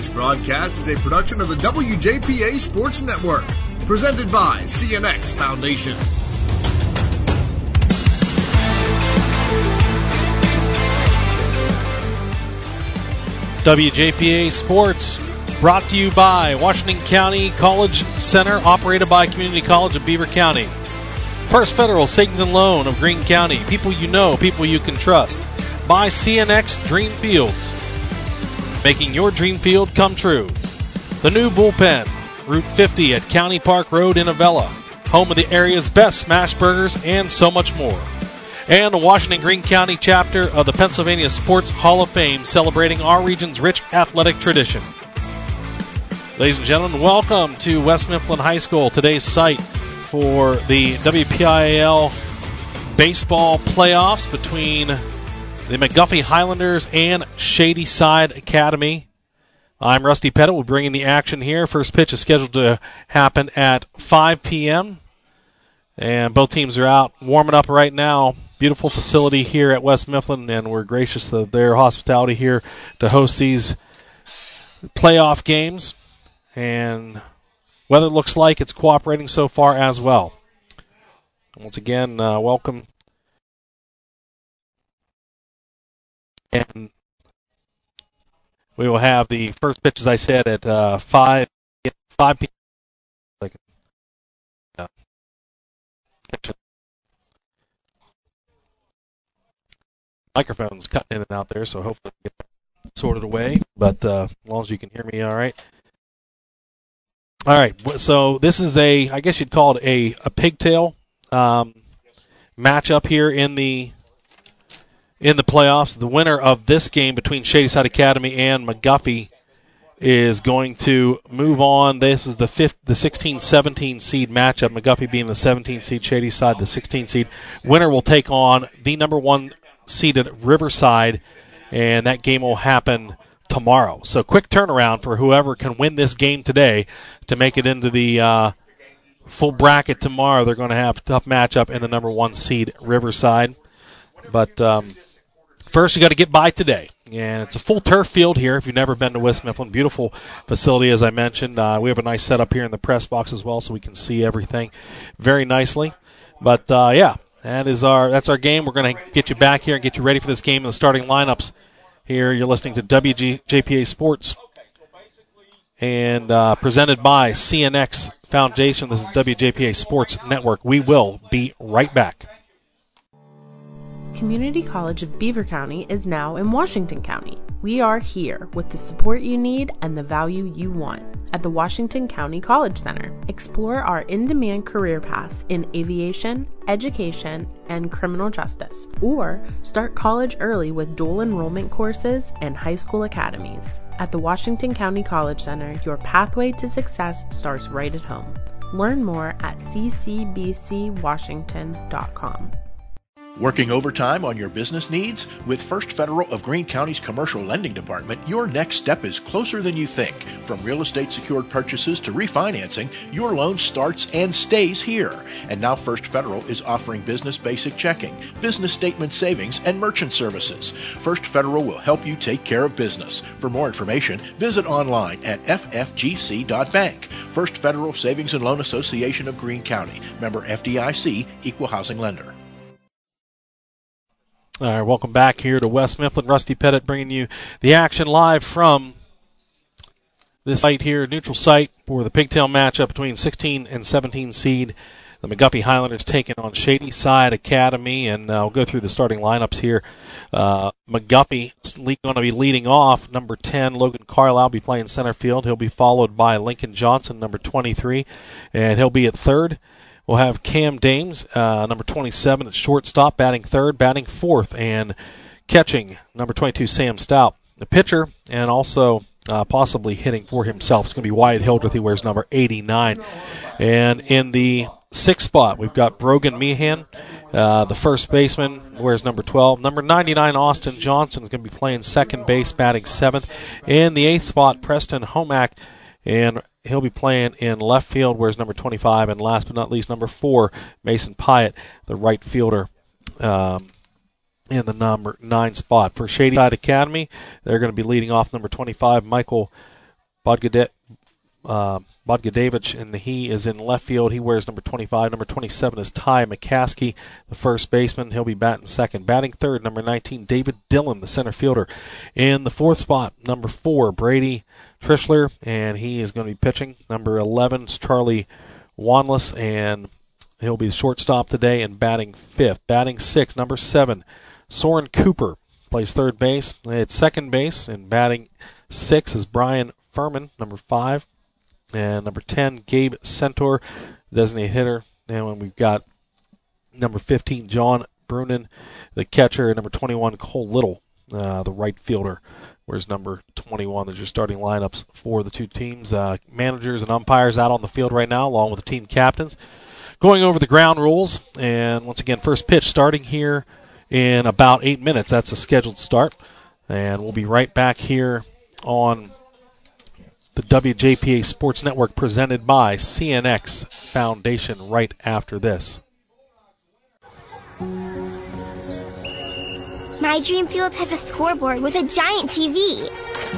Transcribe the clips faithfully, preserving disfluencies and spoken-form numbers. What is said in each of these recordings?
This broadcast is a production of the W J P A Sports Network, presented by C N X Foundation. W J P A Sports, brought to you by Washington County College Center, operated by Community College of Beaver County. First Federal Savings and Loan of Greene County, people you know, people you can trust. By C N X Dream Fields, making your dream field come true. The new bullpen, Route fifty at County Park Road in Avella, home of the area's best smash burgers and so much more. And the Washington Greene County chapter of the Pennsylvania Sports Hall of Fame, celebrating our region's rich athletic tradition. Ladies and gentlemen, welcome to West Mifflin High School, today's site for the W P I A L baseball playoffs between the McGuffey Highlanders and Shadyside Academy. I'm Rusty Pettit. We're bringing the action here. First pitch is scheduled to happen at five p.m. And both teams are out warming up right now. Beautiful facility here at West Mifflin, and we're gracious of their hospitality here to host these playoff games. And weather looks like it's cooperating so far as well. Once again, uh, welcome. And we will have the first pitch, as I said, at uh, five p.m. Microphone's cutting in and out there, so hopefully we get that sorted away. But uh, as long as you can hear me all right. All right, so this is a, I guess you'd call it a, a pigtail um, matchup here in the in the playoffs. The winner of this game between Shadyside Academy and McGuffey is going to move on. This is the fifth, the sixteen seventeen seed matchup, McGuffey being the seventeen seed, Shadyside the sixteen seed. Winner will take on the number one seeded Riverside, and that game will happen tomorrow. So quick turnaround for whoever can win this game today to make it into the uh, full bracket tomorrow. They're going to have a tough matchup in the number one seed Riverside. But um, first you got to get by today. And it's a full turf field here if you've never been to West Mifflin. Beautiful facility, as I mentioned. Uh, we have a nice setup here in the press box as well, so we can see everything very nicely. But, uh, yeah, that is our that's our game. We're going to get you back here and get you ready for this game in the starting lineups. Here you're listening to W J P A Sports and uh, presented by C N X Foundation. This is W J P A Sports Network. We will be right back. Community College of Beaver County is now in Washington County. We are here with the support you need and the value you want at the Washington County College Center. Explore our in-demand career paths in aviation, education, and criminal justice, or start college early with dual enrollment courses and high school academies. At the Washington County College Center, your pathway to success starts right at home. Learn more at c c b c washington dot com. Working overtime on your business needs? With First Federal of Greene County's Commercial Lending Department, your next step is closer than you think. From real estate secured purchases to refinancing, your loan starts and stays here. And now First Federal is offering business basic checking, business statement savings, and merchant services. First Federal will help you take care of business. For more information, visit online at f f g c dot bank. First Federal Savings and Loan Association of Greene County. Member F D I C, Equal Housing Lender. All right, welcome back here to West Mifflin. Rusty Pettit bringing you the action live from this site here, neutral site for the pigtail matchup between sixteen and seventeen seed. The McGuffey Highlanders taking on Shadyside Academy, and uh, we'll go through the starting lineups here. Uh, McGuffey going to be leading off. Number ten, Logan Carlisle, will be playing center field. He'll be followed by Lincoln Johnson, number twenty-three, and he'll be at third. We'll have Cam Dames, uh, number twenty-seven, at shortstop, batting third, batting fourth, and catching, number twenty-two, Sam Stout. The pitcher, and also uh, possibly hitting for himself, is going to be Wyatt Hildreth. He wears number eighty-nine. And in the sixth spot, we've got Brogan Meehan, uh, the first baseman, wears number twelve. Number ninety-nine, Austin Johnson, is going to be playing second base, batting seventh. In the eighth spot, Preston Homack, and he'll be playing in left field, wears number twenty-five, and last but not least, number four, Mason Pyatt, the right fielder, um, in the number nine spot. For Shadyside Academy, they're going to be leading off number twenty-five, Michael Bodgade- uh, Bodgadevich, and he is in left field. He wears number twenty-five. Number twenty-seven is Ty McCaskey, the first baseman. He'll be batting second. Batting third, number nineteen, David Dillon, the center fielder. In the fourth spot, number four, Brady Trischler, and he is going to be pitching. Number eleven is Charlie Wanless, and he'll be the shortstop today and batting fifth. Batting sixth, number seven, Soren Cooper, plays third base. At second base and batting six is Brian Furman, number five. And number ten, Gabe Centaur, designated hitter. And when we've got number fifteen, John Brunin, the catcher. And number twenty-one, Cole Little, uh, the right fielder. Whereas number twenty-one, there's your starting lineups for the two teams. Uh, managers and umpires out on the field right now, along with the team captains. Going over the ground rules. And once again, first pitch starting here in about eight minutes. That's a scheduled start. And we'll be right back here on the W J P A Sports Network, presented by C N X Foundation, right after this. My Dream Field has a scoreboard with a giant T V.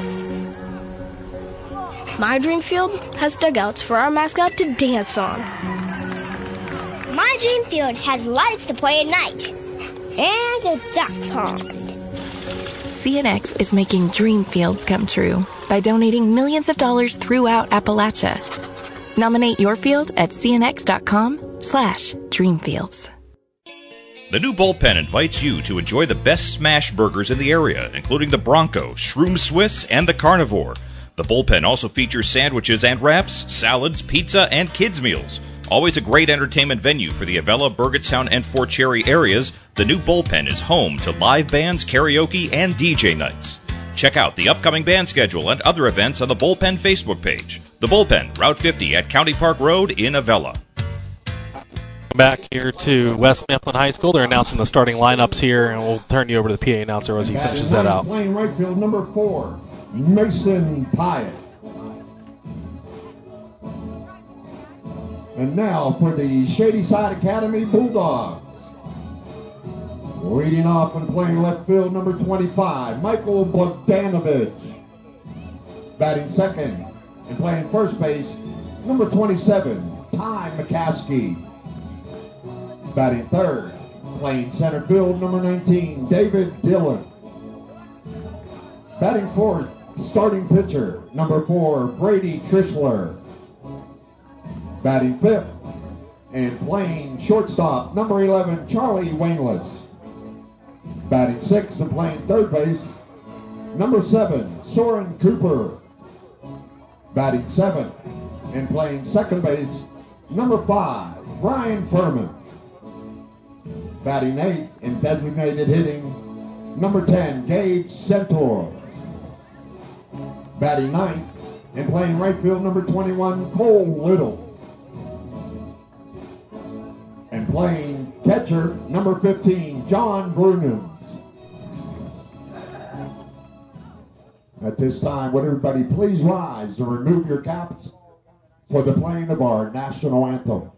My Dream Field has dugouts for our mascot to dance on. My Dream Field has lights to play at night. And a duck pond. C N X is making dream fields come true by donating millions of dollars throughout Appalachia. Nominate your field at cnx.com slash dreamfields. The new Bullpen invites you to enjoy the best smash burgers in the area, including the Bronco, Shroom Swiss, and the Carnivore. The Bullpen also features sandwiches and wraps, salads, pizza, and kids' meals. Always a great entertainment venue for the Avella, Burgettstown, and Fort Cherry areas, the new Bullpen is home to live bands, karaoke, and D J nights. Check out the upcoming band schedule and other events on the Bullpen Facebook page. The Bullpen, Route fifty at County Park Road in Avella. Back here to West Mifflin High School. They're announcing the starting lineups here, and we'll turn you over to the P A announcer as he finishes that out. Playing right field, number four, Mason Pyatt. And now for the Shadyside Academy Bulldogs. Leading off and playing left field, number twenty-five, Michael Bogdanovich. Batting second and playing first base, number twenty-seven, Ty McCaskey. Batting third, playing center field, number nineteen, David Dillon. Batting fourth, starting pitcher, number four, Brady Trischler. Batting fifth and playing shortstop, number eleven, Charlie Wanless. Batting sixth and playing third base, number seven, Soren Cooper. Batting seventh and playing second base, number five, Brian Furman. Batting eighth and designated hitting, number ten, Gabe Centaur. Batting ninth and playing right field, number twenty-one, Cole Little. And playing catcher, number fifteen, John Brunin. At this time, would everybody please rise and remove your caps for the playing of our national anthem.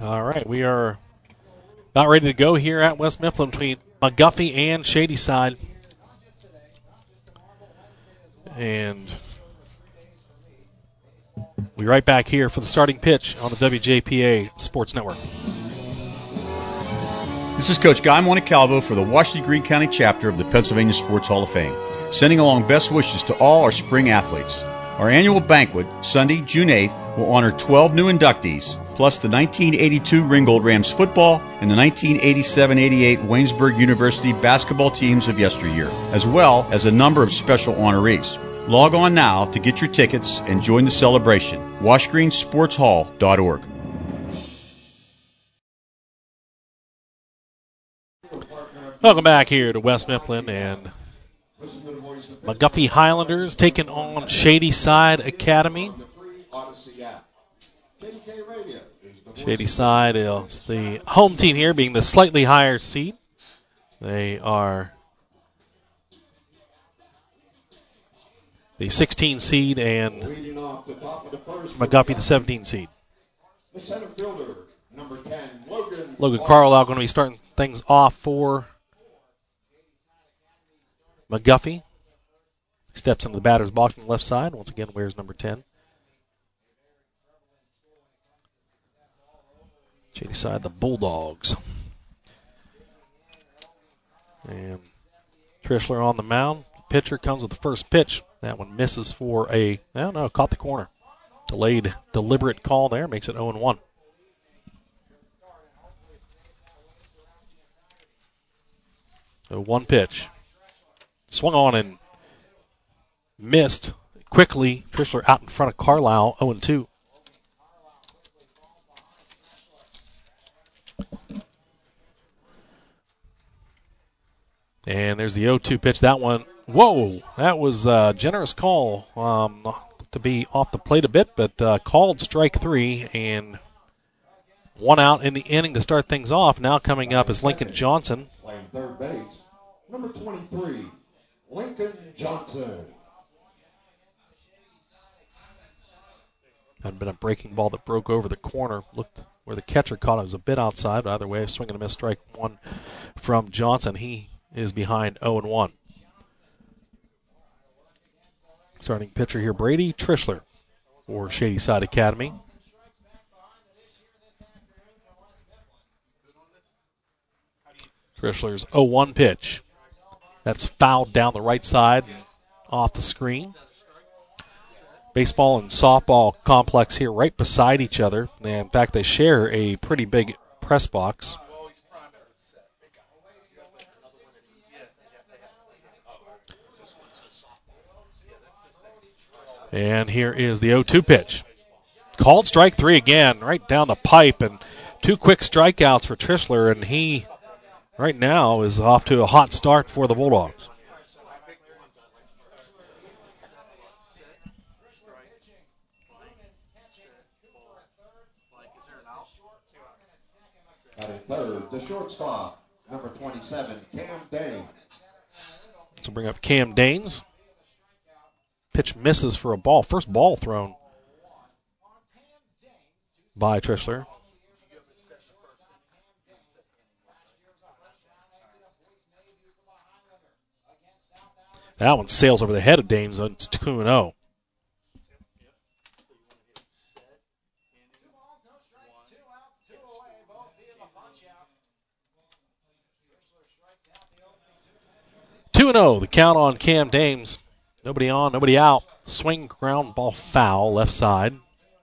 All right, we are about ready to go here at West Mifflin between McGuffey and Shadyside. And we're right back here for the starting pitch on the W J P A Sports Network. This is Coach Guy Montecalvo for the Washington Greene County chapter of the Pennsylvania Sports Hall of Fame, sending along best wishes to all our spring athletes. Our annual banquet, Sunday, June eighth, will honor twelve new inductees, plus the nineteen eighty-two Ringgold Rams football and the nineteen eighty-seven eighty-eight Waynesburg University basketball teams of yesteryear, as well as a number of special honorees. Log on now to get your tickets and join the celebration. wash green sports hall dot org. Welcome back here to West Mifflin, and McGuffey Highlanders taking on Shadyside Academy. Shadyside is the home team here, being the slightly higher seed. They are the sixteen seed and McGuffey the seventeen seed. The center fielder, number ten, Logan. Logan Carlisle going to be starting things off for McGuffey. Steps into the batter's box on the left side. Once again, wears number ten. Shadyside, the Bulldogs. And Trishler on the mound. Pitcher comes with the first pitch. That one misses for a, I don't know, caught the corner. Delayed, deliberate call there. Makes it oh and one. So one pitch. Swung on and missed quickly. Trishler out in front of Carlisle, oh and two. And there's the oh two pitch. That one, whoa, that was a generous call um, to be off the plate a bit, but uh, called strike three and one out in the inning to start things off. Now coming up is Lincoln Johnson. Playing third base, number twenty-three, Lincoln Johnson. Had been a breaking ball that broke over the corner. Looked where the catcher caught it. It was a bit outside, but either way, swing and a miss, strike one from Johnson. He is behind oh and one. Starting pitcher here, Brady Trishler for Shadyside Academy. Trishler's oh one pitch. That's fouled down the right side off the screen. Baseball and softball complex here right beside each other. And in fact, they share a pretty big press box. And here is the oh two pitch. Called strike three again, right down the pipe, and two quick strikeouts for Trishler, and he right now is off to a hot start for the Bulldogs. At third, the shortstop, number twenty-seven, Cam Dames. So bring up Cam Dames. Pitch misses for a ball. First ball thrown by Trishler. That one sails over the head of Dames. It's two and oh. two and oh, the count on Cam Dames. Nobody on, nobody out. Swing, ground ball, foul, left side.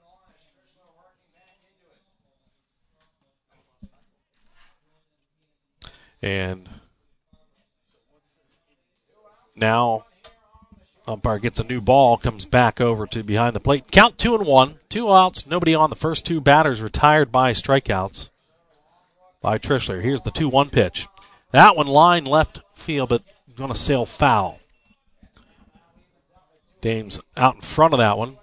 And now umpire gets a new ball, comes back over to behind the plate. Count two and one. Two outs, nobody on. The first two batters retired by strikeouts by Trishler. Here's the two one pitch. That one line left field, but going to sail foul. Dames out in front of that one.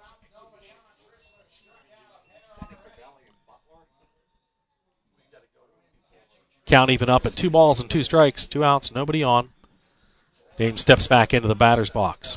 Count even up at two balls and two strikes, two outs, nobody on. Dames steps back into the batter's box.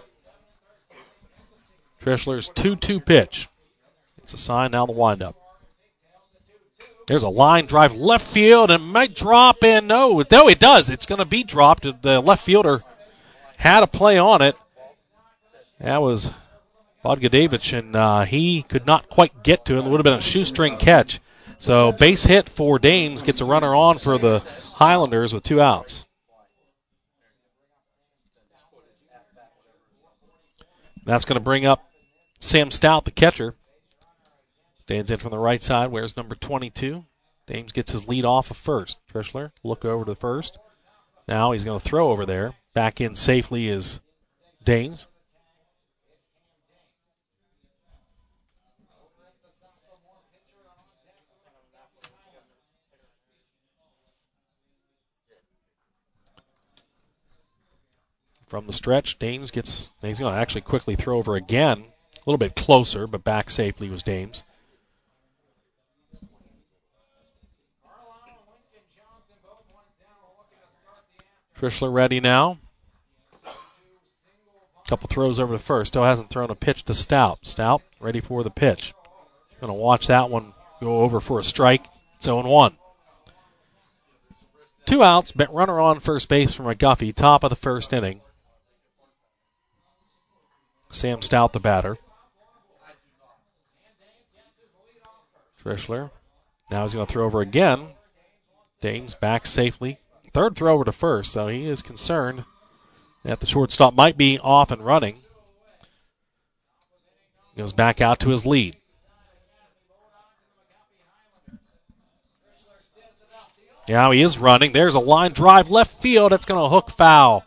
Trishler's two two pitch. It's a sign, now the windup. There's a line drive left field and might drop in. No, no, it does. It's going to be dropped. The left fielder had a play on it. That was Bogdanovich, and uh, he could not quite get to it. It would have been a shoestring catch. So base hit for Dames, gets a runner on for the Highlanders with two outs. That's going to bring up Sam Stout, the catcher. Stands in from the right side, wears number twenty-two. Dames gets his lead off of first. Trishler look over to the first. Now he's going to throw over there. Back in safely is Dames. From the stretch, Dames gets, he's going to actually quickly throw over again. A little bit closer, but back safely was Dames. Trishler ready now. Couple throws over to first. Still hasn't thrown a pitch to Stout. Stout ready for the pitch. Going to watch that one go over for a strike. It's oh and one. Two outs, but runner on first base for McGuffey, top of the first inning. Sam Stout, the batter. Trishler. Now he's going to throw over again. Dames back safely. Third throw over to first, so he is concerned that the shortstop might be off and running. Goes back out to his lead. Now he is running. There's a line drive left field. That's going to hook foul.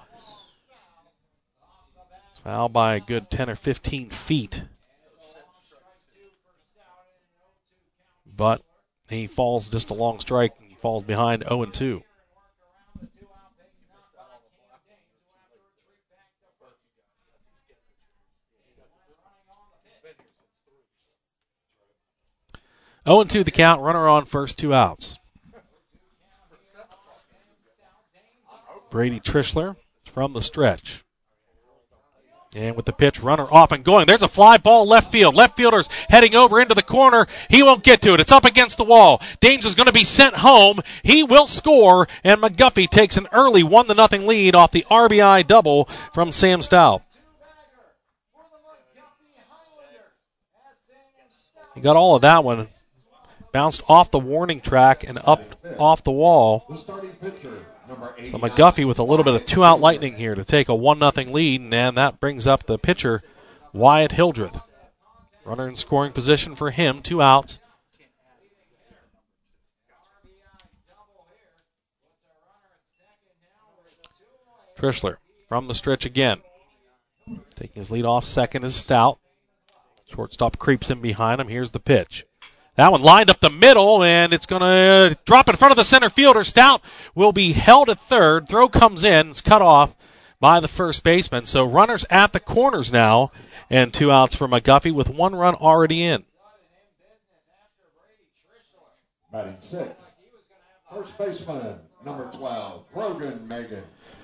Foul by a good ten or fifteen feet. But he falls just a long strike and falls behind oh and two. oh and two the count. Runner on first, two outs. Brady Trishler from the stretch. And with the pitch, runner off and going. There's a fly ball left field. Left fielder's heading over into the corner. He won't get to it. It's up against the wall. Dames is going to be sent home. He will score, and McGuffey takes an early one to nothing lead off the R B I double from Sam Stout. He got all of that one. Bounced off the warning track and up off the wall. So McGuffey with a little bit of two-out lightning here to take a one nothing lead, and that brings up the pitcher, Wyatt Hildreth. Runner in scoring position for him, two outs. Trishler from the stretch again. Taking his lead off second is Stout. Shortstop creeps in behind him. Here's the pitch. That one lined up the middle, and it's going to drop in front of the center fielder. Stout will be held at third. Throw comes in. It's cut off by the first baseman. So runners at the corners now, and two outs for McGuffey with one run already in. Batting six, first baseman, number twelve, Brogan Megan.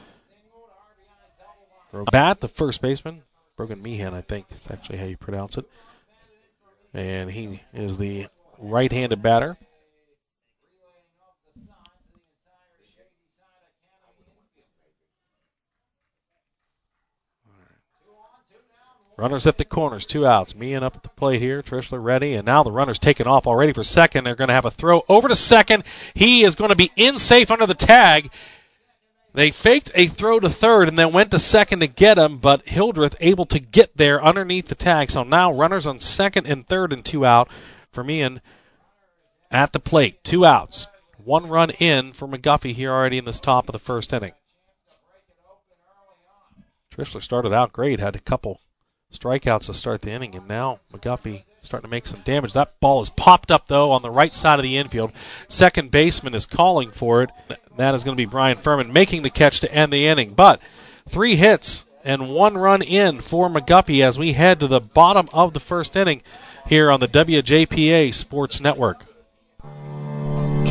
Bat, the first baseman. Brogan Meehan, I think is actually how you pronounce it. And he is the right-handed batter. Runners at the corners, two outs. Meehan up at the plate here. Trishler ready, and now the runner's taken off already for second. They're going to have a throw over to second. He is going to be in safe under the tag. They faked a throw to third and then went to second to get him, but Hildreth able to get there underneath the tag. So now runners on second and third and two out for Meehan at the plate. Two outs. One run in for McGuffey here already in this top of the first inning. Trishler started out great, had a couple strikeouts to start the inning, and now McGuffey starting to make some damage. That ball is popped up, though, on the right side of the infield. Second baseman is calling for it. That is going to be Brian Furman making the catch to end the inning. But three hits and one run in for McGuffey as we head to the bottom of the first inning here on the W J P A Sports Network.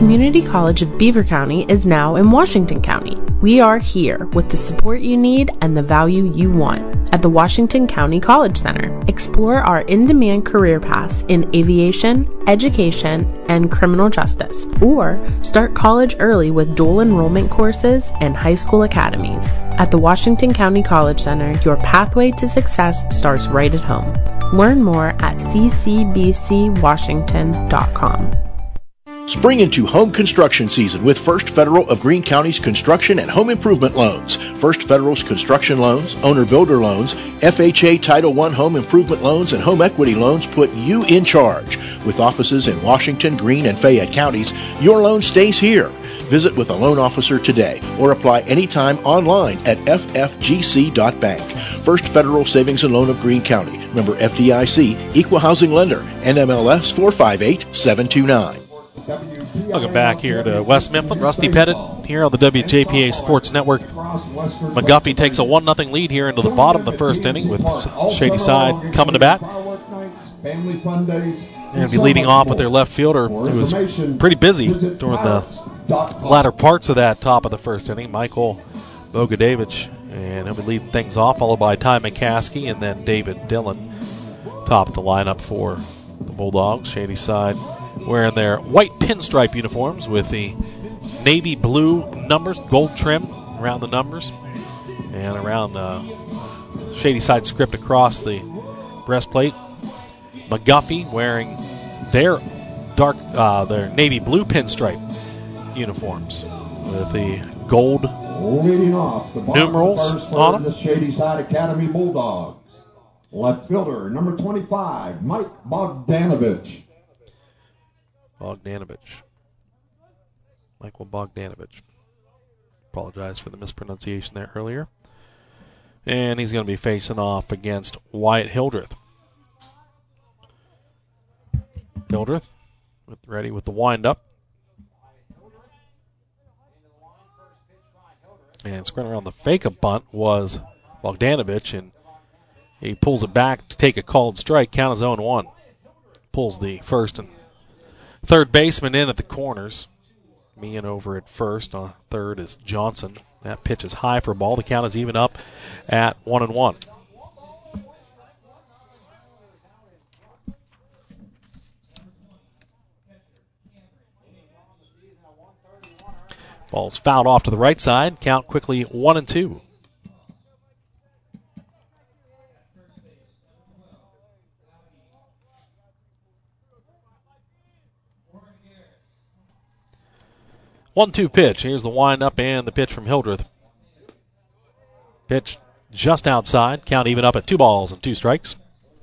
Community College of Beaver County is now in Washington County. We are here with the support you need and the value you want at the Washington County College Center. Explore our in-demand career paths in aviation, education, and criminal justice, or start college early with dual enrollment courses and high school academies. At the Washington County College Center, your pathway to success starts right at home. Learn more at c c b c washington dot com. Spring into home construction season with First Federal of Greene County's construction and home improvement loans. First Federal's construction loans, owner-builder loans, F H A Title one home improvement loans, and home equity loans put you in charge. With offices in Washington, Greene, and Fayette counties, your loan stays here. Visit with a loan officer today or apply anytime online at f f g c dot bank. First Federal Savings and Loan of Greene County. Member F D I C, Equal Housing Lender, N M L S four five eight seven two nine. Welcome back here to West Mifflin. Rusty Pettit here on the W J P A Sports Network. McGuffey takes a one nothing lead here into the bottom of the first inning with Shady Side coming to bat. They're going to be leading off with their left fielder, who was pretty busy during the latter parts of that top of the first inning, Michael Bogadevich. And he'll be leading things off, followed by Ty McCaskey and then David Dillon. Top of the lineup for the Bulldogs. Shady Side wearing their white pinstripe uniforms with the navy blue numbers, gold trim around the numbers, and around the Shady Side script across the breastplate. McGuffey wearing their dark, uh, their navy blue pinstripe uniforms with the gold leading off the numerals the on them. The Shady Side Academy Bulldogs. Left fielder, number twenty-five, Mike Bogdanovich. Bogdanovich. Michael Bogdanovich. Apologize for the mispronunciation there earlier. And he's going to be facing off against Wyatt Hildreth. Hildreth with, ready with the wind-up. And squaring around the fake a bunt was Bogdanovich, and he pulls it back to take a called strike. Count is oh and one. Pulls the first and third baseman in at the corners. Meehan over at first. On third is Johnson. That pitch is high for a ball. The count is even up at one and one. Ball's fouled off to the right side. Count quickly one and two. one two pitch. Here's the wind-up and the pitch from Hildreth. Pitch just outside. Count even up at two balls and two strikes.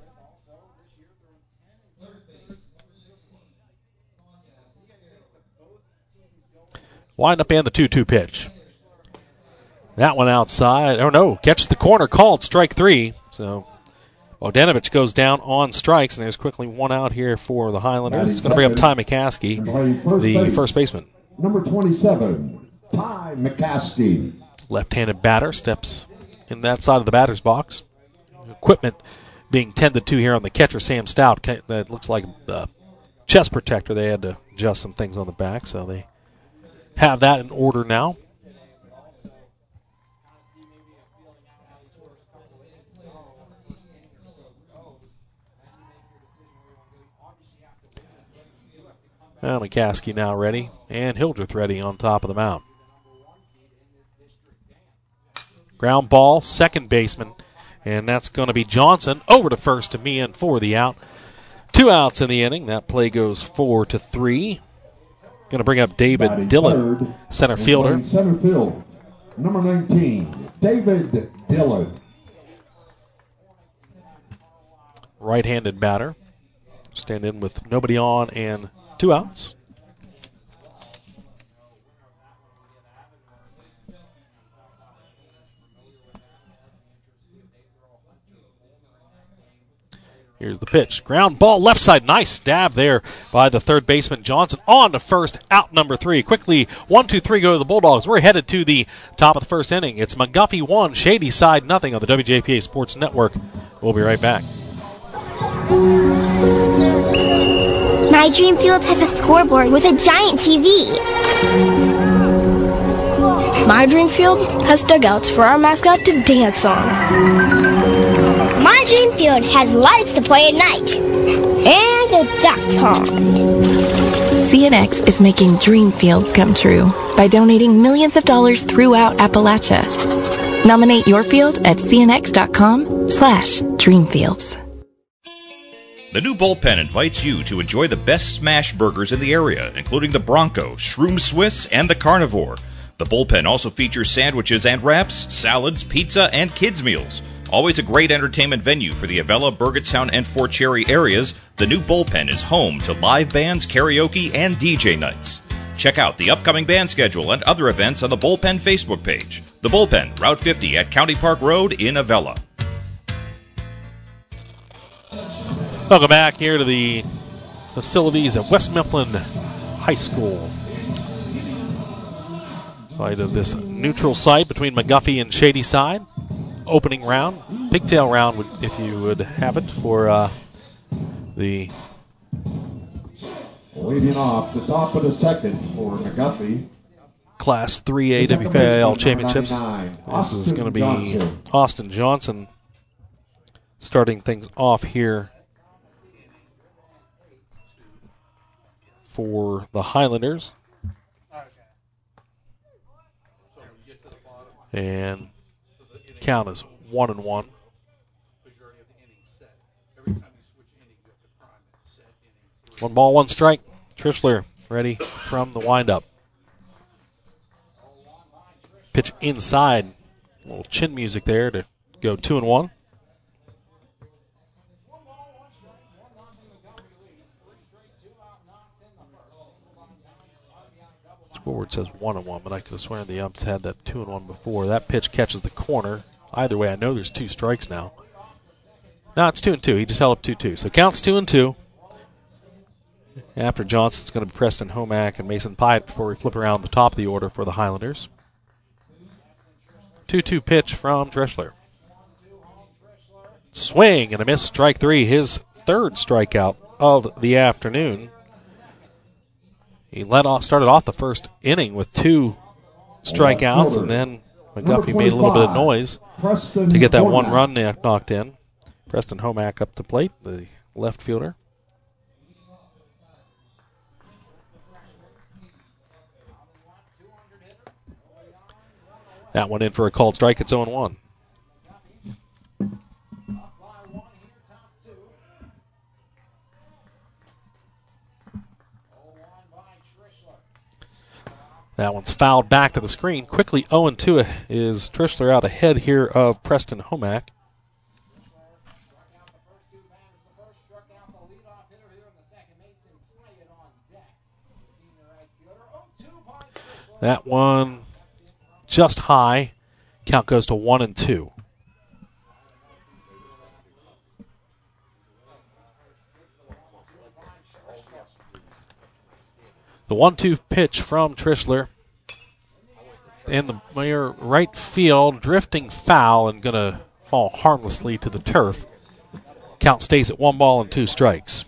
Wind-up and the two two pitch. That one outside. Oh, no. Catches the corner. Called strike three. So Bogdanovich goes down on strikes, and there's quickly one out here for the Highlanders. It's going to bring up Ty McCaskey, the first baseman. Number twenty-seven, Ty McCaskey. Left-handed batter steps in that side of the batter's box. Equipment being tended to here on the catcher, Sam Stout. That looks like a chest protector. They had to adjust some things on the back, so they have that in order now. Well, McCaskey now ready, and Hildreth ready on top of the mound. Ground ball, second baseman, and that's going to be Johnson over to first to Meehan for the out. Two outs in the inning. That play goes four to three. Going to bring up David Batting Dillon, third, center fielder. Center field, number nineteen, David Dillon. Right-handed batter. Stand in with nobody on and two outs. Here's the pitch. Ground ball left side. Nice stab there by the third baseman Johnson. On to first, out number three. Quickly, one, two, three go to the Bulldogs. We're headed to the top of the first inning. It's McGuffey one, Shady Side nothing on the W J P A Sports Network. We'll be right back. My Dream Field has a scoreboard with a giant T V. My Dream Field has dugouts for our mascot to dance on. My Dream Field has lights to play at night. And a duck pond. C N X is making dream fields come true by donating millions of dollars throughout Appalachia. Nominate your field at cnx.com slash dreamfields. The new Bullpen invites you to enjoy the best smash burgers in the area, including the Bronco, Shroom Swiss, and the Carnivore. The Bullpen also features sandwiches and wraps, salads, pizza, and kids' meals. Always a great entertainment venue for the Avella, Burgettstown, and Fort Cherry areas, the new Bullpen is home to live bands, karaoke, and D J nights. Check out the upcoming band schedule and other events on the Bullpen Facebook page. The Bullpen, Route fifty at County Park Road in Avella. Welcome back here to the facilities at West Mifflin High School. Side of this neutral site between McGuffey and Shadyside. Opening round, pigtail round, would, if you would have it, for uh, the... Leading off the top of the second for McGuffey. Class three A W K I L Championships. This is going to be Johnson. Austin Johnson starting things off here for the Highlanders. And count is one and one. One ball, one strike. Trishler ready from the windup. Pitch inside. A little chin music there to go two and one. Scoreboard says one and one, but I could have sworn the umps had that two and one before. That pitch catches the corner. Either way, I know there's two strikes now. No, it's two and two. He just held up two two. So counts two and two. After Johnson, it's going to be Preston Homack and Mason Pyatt before we flip around the top of the order for the Highlanders. two two pitch from Trishler. Swing and a miss, strike three. His third strikeout of the afternoon. He led off, started off the first inning with two strikeouts, and then McGuffey made a little bit of noise to get that one run knocked in. Preston Homack up to plate, the left fielder. That one in for a called strike. It's oh and one. That one's fouled back to the screen. Quickly oh and two is Trishler out ahead here of Preston Homack. That one just high. Count goes to one and two. The one two pitch from Trishler in the near right field, drifting foul and going to fall harmlessly to the turf. Count stays at one ball and two strikes.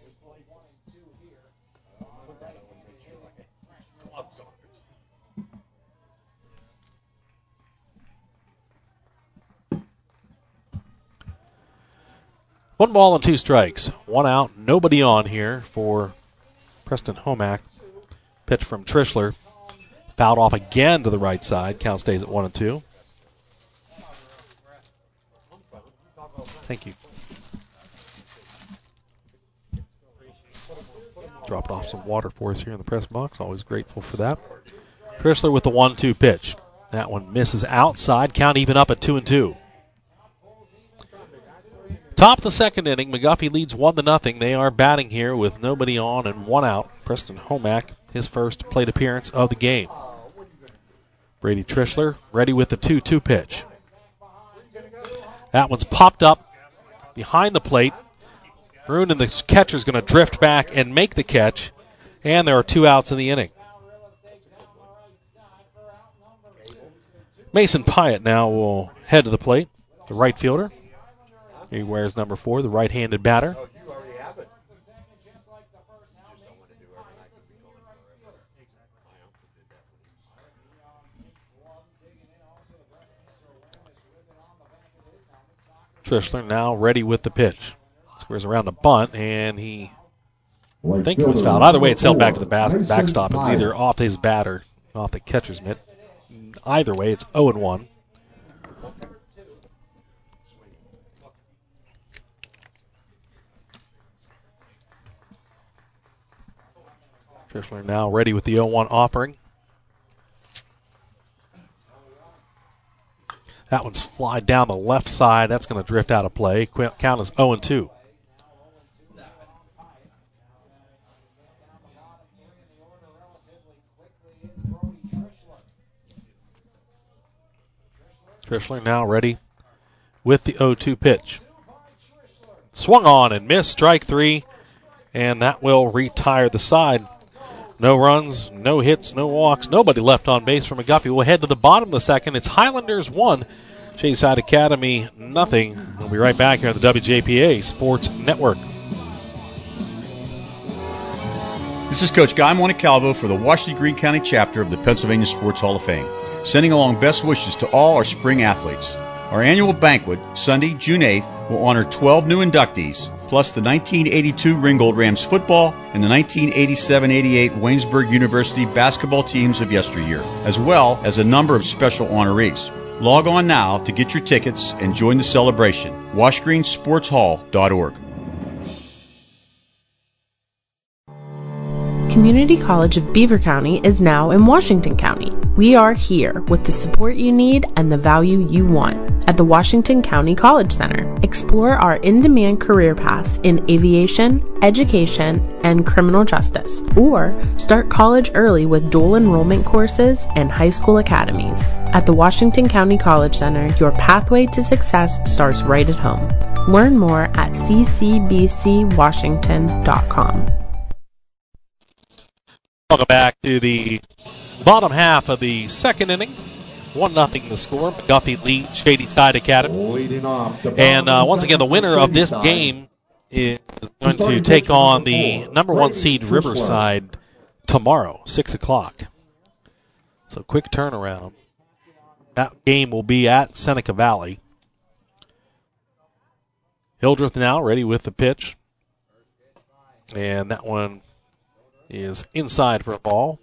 One ball and two strikes. One out, nobody on here for Preston Homack. Pitch from Trishler. Fouled off again to the right side. Count stays at one and two. Thank you. Dropped off some water for us here in the press box. Always grateful for that. Trishler with the one two pitch. That one misses outside. Count even up at two and two. Top of the second inning, McGuffey leads one to nothing. They are batting here with nobody on and one out. Preston Homack, his first plate appearance of the game. Brady Trishler ready with the two two pitch. That one's popped up behind the plate. Roon and the catcher's going to drift back and make the catch, and there are two outs in the inning. Mason Pyatt now will head to the plate, the right fielder. He wears number four, the right-handed batter. Trishler now ready with the pitch. Squares around the bunt, and he, I think it was fouled. Either way, it's held back to the bas- backstop. It's either off his bat or off the catcher's mitt. Either way, it's oh and one. Trishler now ready with the oh one offering. That one's fly down the left side. That's going to drift out of play. Count is oh and two. Trishler now ready with the oh two pitch. Swung on and missed. Strike three. And that will retire the side. No runs, no hits, no walks, nobody left on base for McGuffey. We'll head to the bottom of the second. It's Highlanders one, Shadyside Academy nothing. We'll be right back here on the W J P A Sports Network. This is Coach Guy Montecalvo for the Washington Greene County chapter of the Pennsylvania Sports Hall of Fame, sending along best wishes to all our spring athletes. Our annual banquet, Sunday, June eighth, will honor twelve new inductees, plus the nineteen eighty-two Ringgold Rams football and the nineteen eighty-seven eighty-eight Waynesburg University basketball teams of yesteryear, as well as a number of special honorees. Log on now to get your tickets and join the celebration. wash green sports hall dot org. Community College of Beaver County is now in Washington County. We are here with the support you need and the value you want. At the Washington County College Center, explore our in-demand career paths in aviation, education, and criminal justice, or start college early with dual enrollment courses and high school academies. At the Washington County College Center, your pathway to success starts right at home. Learn more at c c b c washington dot com. Welcome back to the bottom half of the second inning. one nothing the score. McGuffey leads Shadyside Academy. And uh, once again, the winner of this game is going to take on the number one seed Riverside tomorrow, six o'clock. So quick turnaround. That game will be at Seneca Valley. Hildreth now ready with the pitch. And that one is inside for a ball.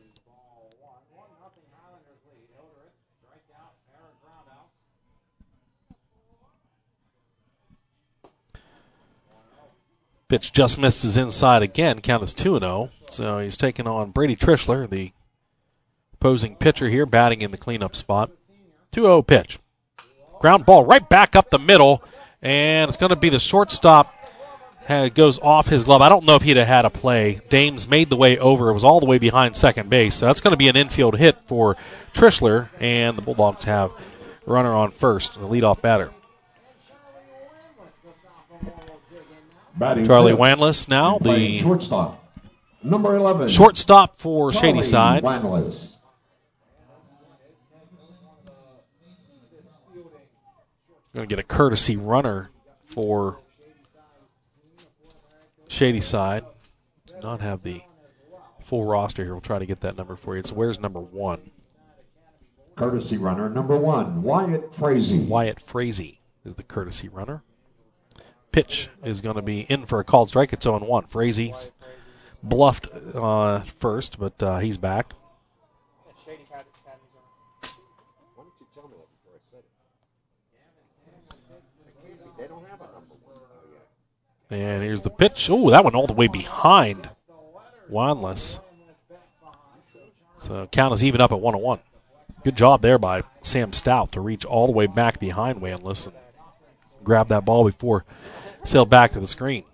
Pitch just misses inside again. Count is two and oh. So he's taking on Brady Trishler, the opposing pitcher here, batting in the cleanup spot. two oh pitch. Ground ball right back up the middle, and it's going to be the shortstop. It goes off his glove. I don't know if he'd have had a play. Dames made the way over. It was all the way behind second base. So that's going to be an infield hit for Trishler, and the Bulldogs have a runner on first, the leadoff batter. Batting Charlie fifth, Wanless now, the shortstop, number eleven, shortstop for Charlie Shadyside. Wanless. Going to get a courtesy runner for Shadyside. Do not have the full roster here. We'll try to get that number for you. It's where's number one? Courtesy runner number one, Wyatt Frazee. Wyatt Frazee is the courtesy runner. Pitch is going to be in for a called strike. It's oh and one. Frazee bluffed uh, first, but uh, he's back. And here's the pitch. Oh, that one all the way behind Wanless. So count is even up at one and one. Good job there by Sam Stout to reach all the way back behind Wanless and grab that ball before it sailed back to the screen.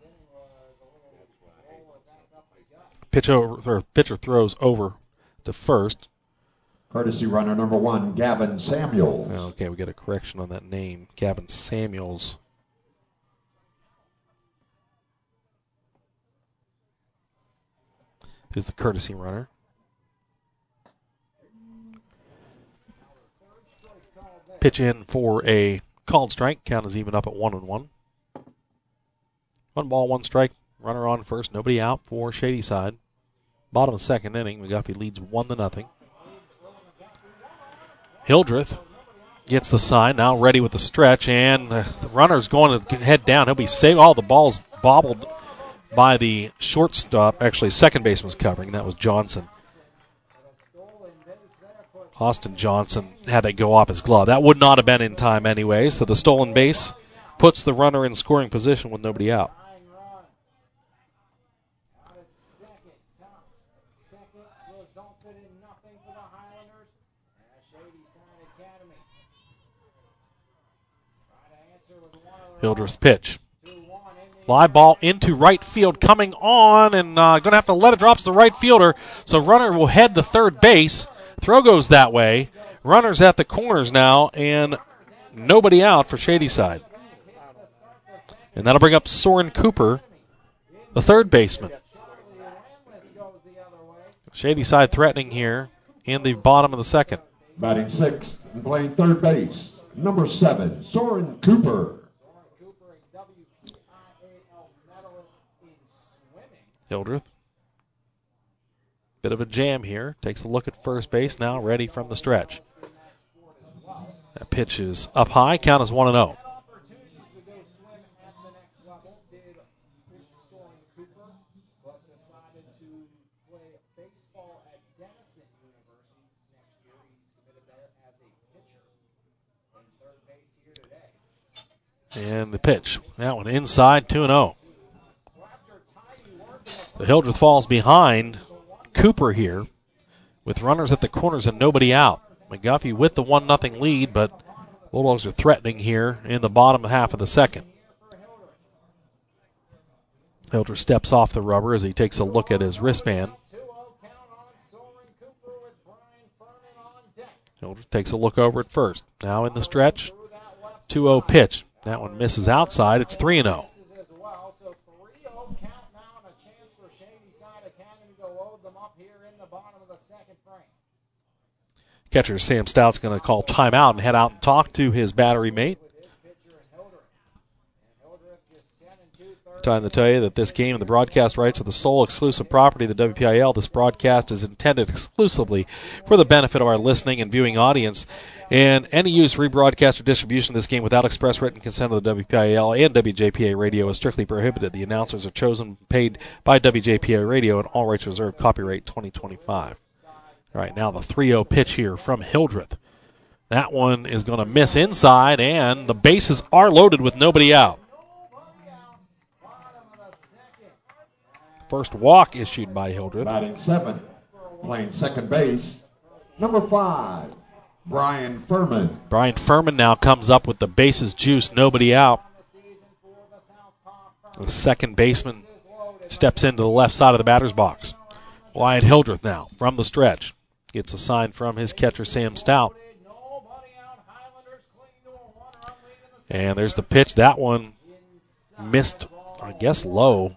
Pitch over, or pitcher throws over to first. Courtesy runner number one, Gavin Samuels. Okay, we get a correction on that name. Gavin Samuels. Is the courtesy runner. Pitch in for a called strike. Count is even up at one and one. One ball, one strike. Runner on first. Nobody out for Shadyside. Bottom of the second inning. McGuffey leads one to nothing. Hildreth gets the sign, now ready with the stretch, and the, the runner's going to head down. He'll be saved. All the balls bobbled by the shortstop. Actually, second baseman's covering. That was Johnson. Austin Johnson had that go off his glove. That would not have been in time anyway, so the stolen base puts the runner in scoring position with nobody out. Hildreth's pitch. Live ball into right field, coming on, and uh, going to have to let it drop to the right fielder. So runner will head to third base. Throw goes that way. Runner's at the corners now, and nobody out for Shadyside. And that'll bring up Soren Cooper, the third baseman. Shadyside threatening here in the bottom of the second. Batting sixth and playing third base, number seven, Soren Cooper. Hildreth. Bit of a jam here. Takes a look at first base. Now ready from the stretch. That pitch is up high. Count is one and oh. And the pitch. That one inside, two and oh. The Hildreth falls behind Cooper here with runners at the corners and nobody out. McGuffey with the one nothing lead, but Bulldogs are threatening here in the bottom half of the second. Hildreth steps off the rubber as he takes a look at his wristband. Hildreth takes a look over at first. Now in the stretch, two oh pitch. That one misses outside. It's three and oh. Catcher Sam Stout's going to call timeout and head out and talk to his battery mate. Time to tell you that this game and the broadcast rights are the sole exclusive property of the W P I L. This broadcast is intended exclusively for the benefit of our listening and viewing audience. And any use, rebroadcast, or distribution of this game without express written consent of the W P I L and W J P A Radio is strictly prohibited. The announcers are chosen, paid by W J P A Radio, and all rights reserved. Copyright twenty twenty-five. All right, now the three oh pitch here from Hildreth. That one is going to miss inside, and the bases are loaded with nobody out. First walk issued by Hildreth. Batting seven, playing second base, number five, Brian Furman. Brian Furman now comes up with the bases juice, nobody out. The second baseman steps into the left side of the batter's box. Wyatt Hildreth now from the stretch. Gets a sign from his catcher, Sam Stout. And there's the pitch. That one missed, I guess, low.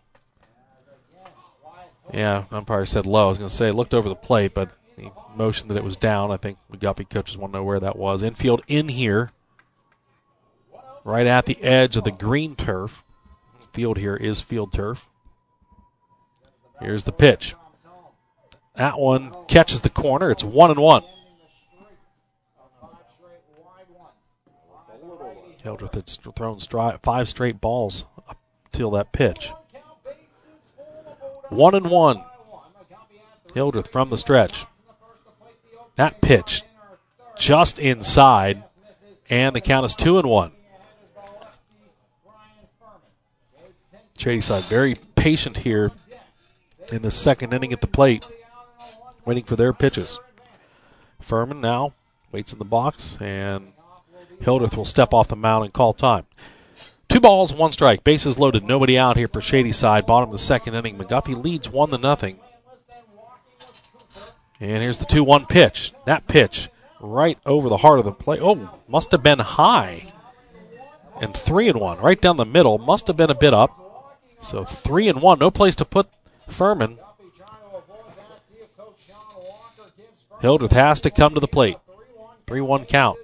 Yeah, umpire said low. I was going to say, looked over the plate, but he motioned that it was down. I think the Guppy coaches want to know where that was. Infield in here, right at the edge of the green turf. Field here is field turf. Here's the pitch. That one catches the corner. It's one and one. Hildreth had thrown stri- five straight balls up till that pitch. One and one. Hildreth from the stretch. That pitch just inside, and the count is two and one. Shadyside very patient here in the second inning at the plate, waiting for their pitches. Furman now waits in the box, and Hildreth will step off the mound and call time. Two balls, one strike. Bases loaded, nobody out here for Shadyside. Bottom of the second inning. McGuffey leads one to nothing. And here's the two one pitch. That pitch right over the heart of the plate. Oh, must have been high. And three and one, right down the middle. Must have been a bit up. So three and one. No place to put Furman. Hildreth has to come to the plate. three one count.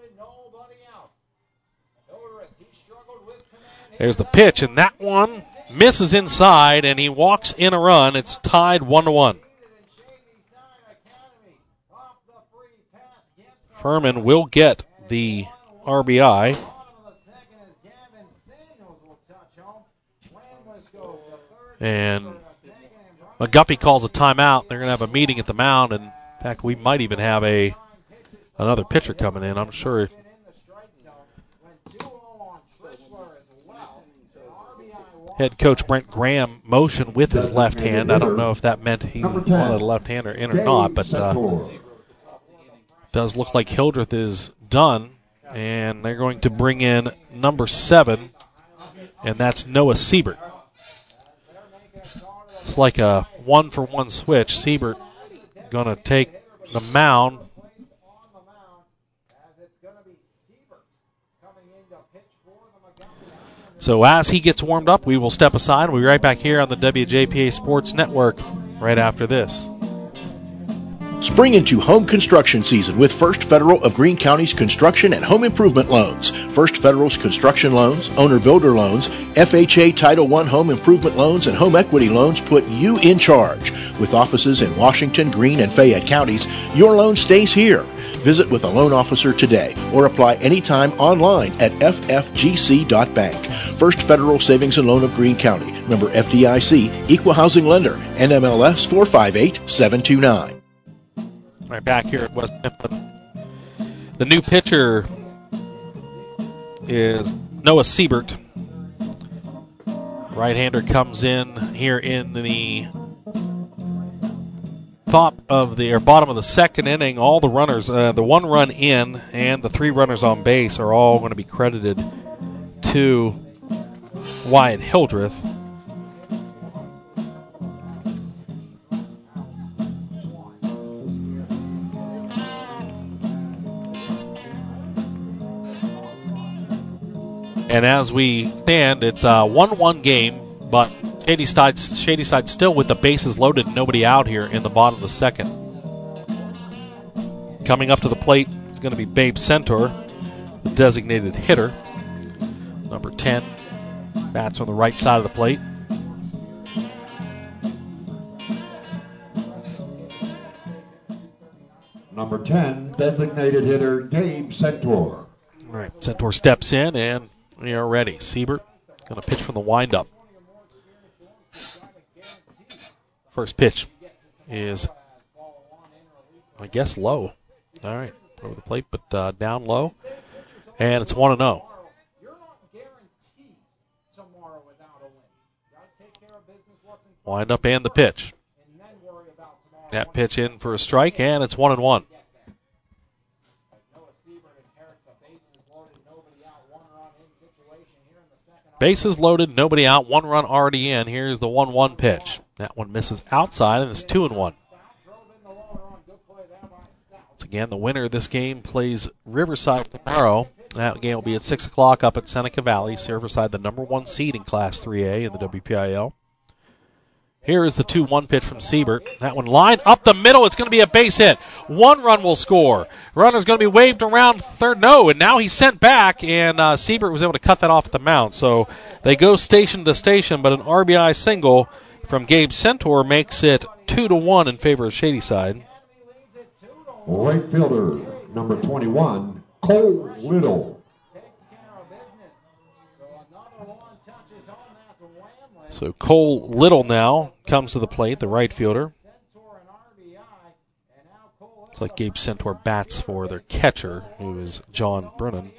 There's the pitch, and that one misses inside, and he walks in a run. It's tied one to one. Furman will get the R B I. And McGuffey calls a timeout. They're going to have a meeting at the mound, and in fact, we might even have a another pitcher coming in. I'm sure. Head coach Brent Graham motioned with his left hand. I don't know if that meant he wanted a left-hander in or not, but uh, does look like Hildreth is done, and they're going to bring in number seven, and that's Noah Siebert. It's like a one-for-one switch. Siebert going to take the mound. So as he gets warmed up, we will step aside. We'll be right back here on the W J P A Sports Network right after this. Spring into home construction season with First Federal of Greene County's construction and home improvement loans. First Federal's construction loans, owner-builder loans, F H A Title one home improvement loans, and home equity loans put you in charge. With offices in Washington, Greene, and Fayette counties, your loan stays here. Visit with a loan officer today or apply anytime online at f f g c dot bank. First Federal Savings and Loan of Greene County. Member F D I C, Equal Housing Lender, N M L S four five eight seven two nine. Right back here at West Mifflin. The new pitcher is Noah Siebert. Right-hander comes in here in the top of the or bottom of the second inning. All the runners, uh, the one run in and the three runners on base are all going to be credited to Wyatt Hildreth. And as we stand, it's a one one game, but Shadyside, Shadyside still with the bases loaded, nobody out here in the bottom of the second. Coming up to the plate is going to be Babe Centaur, the designated hitter. Number ten, bats on the right side of the plate. Number ten, designated hitter Gabe Centaur. All right, Centaur steps in, and we are ready. Siebert going to pitch from the windup. First pitch is, I guess, low. All right, over the plate, but uh, down low. And it's one and oh. Wind up and the pitch. That pitch in for a strike, and it's one and one. Bases loaded, nobody out, one run already in. Here's the one one pitch. That one misses outside, and it's two and one. Once again, the winner of this game plays Riverside tomorrow. That game will be at six o'clock up at Seneca Valley. Riverside, the number one seed in Class three A in the W P I L. Here is the two one pitch from Siebert. That one lined up the middle. It's going to be a base hit. One run will score. Runner's going to be waved around third. No, and now he's sent back, and uh, Siebert was able to cut that off at the mound. So they go station to station, but an R B I single from Gabe Centaur makes it two to one in favor of Shadyside. Right fielder, number twenty-one, Cole Little. So Cole Little now comes to the plate, the right fielder. It's like Gabe Centaur bats for their catcher, who is John Brennan.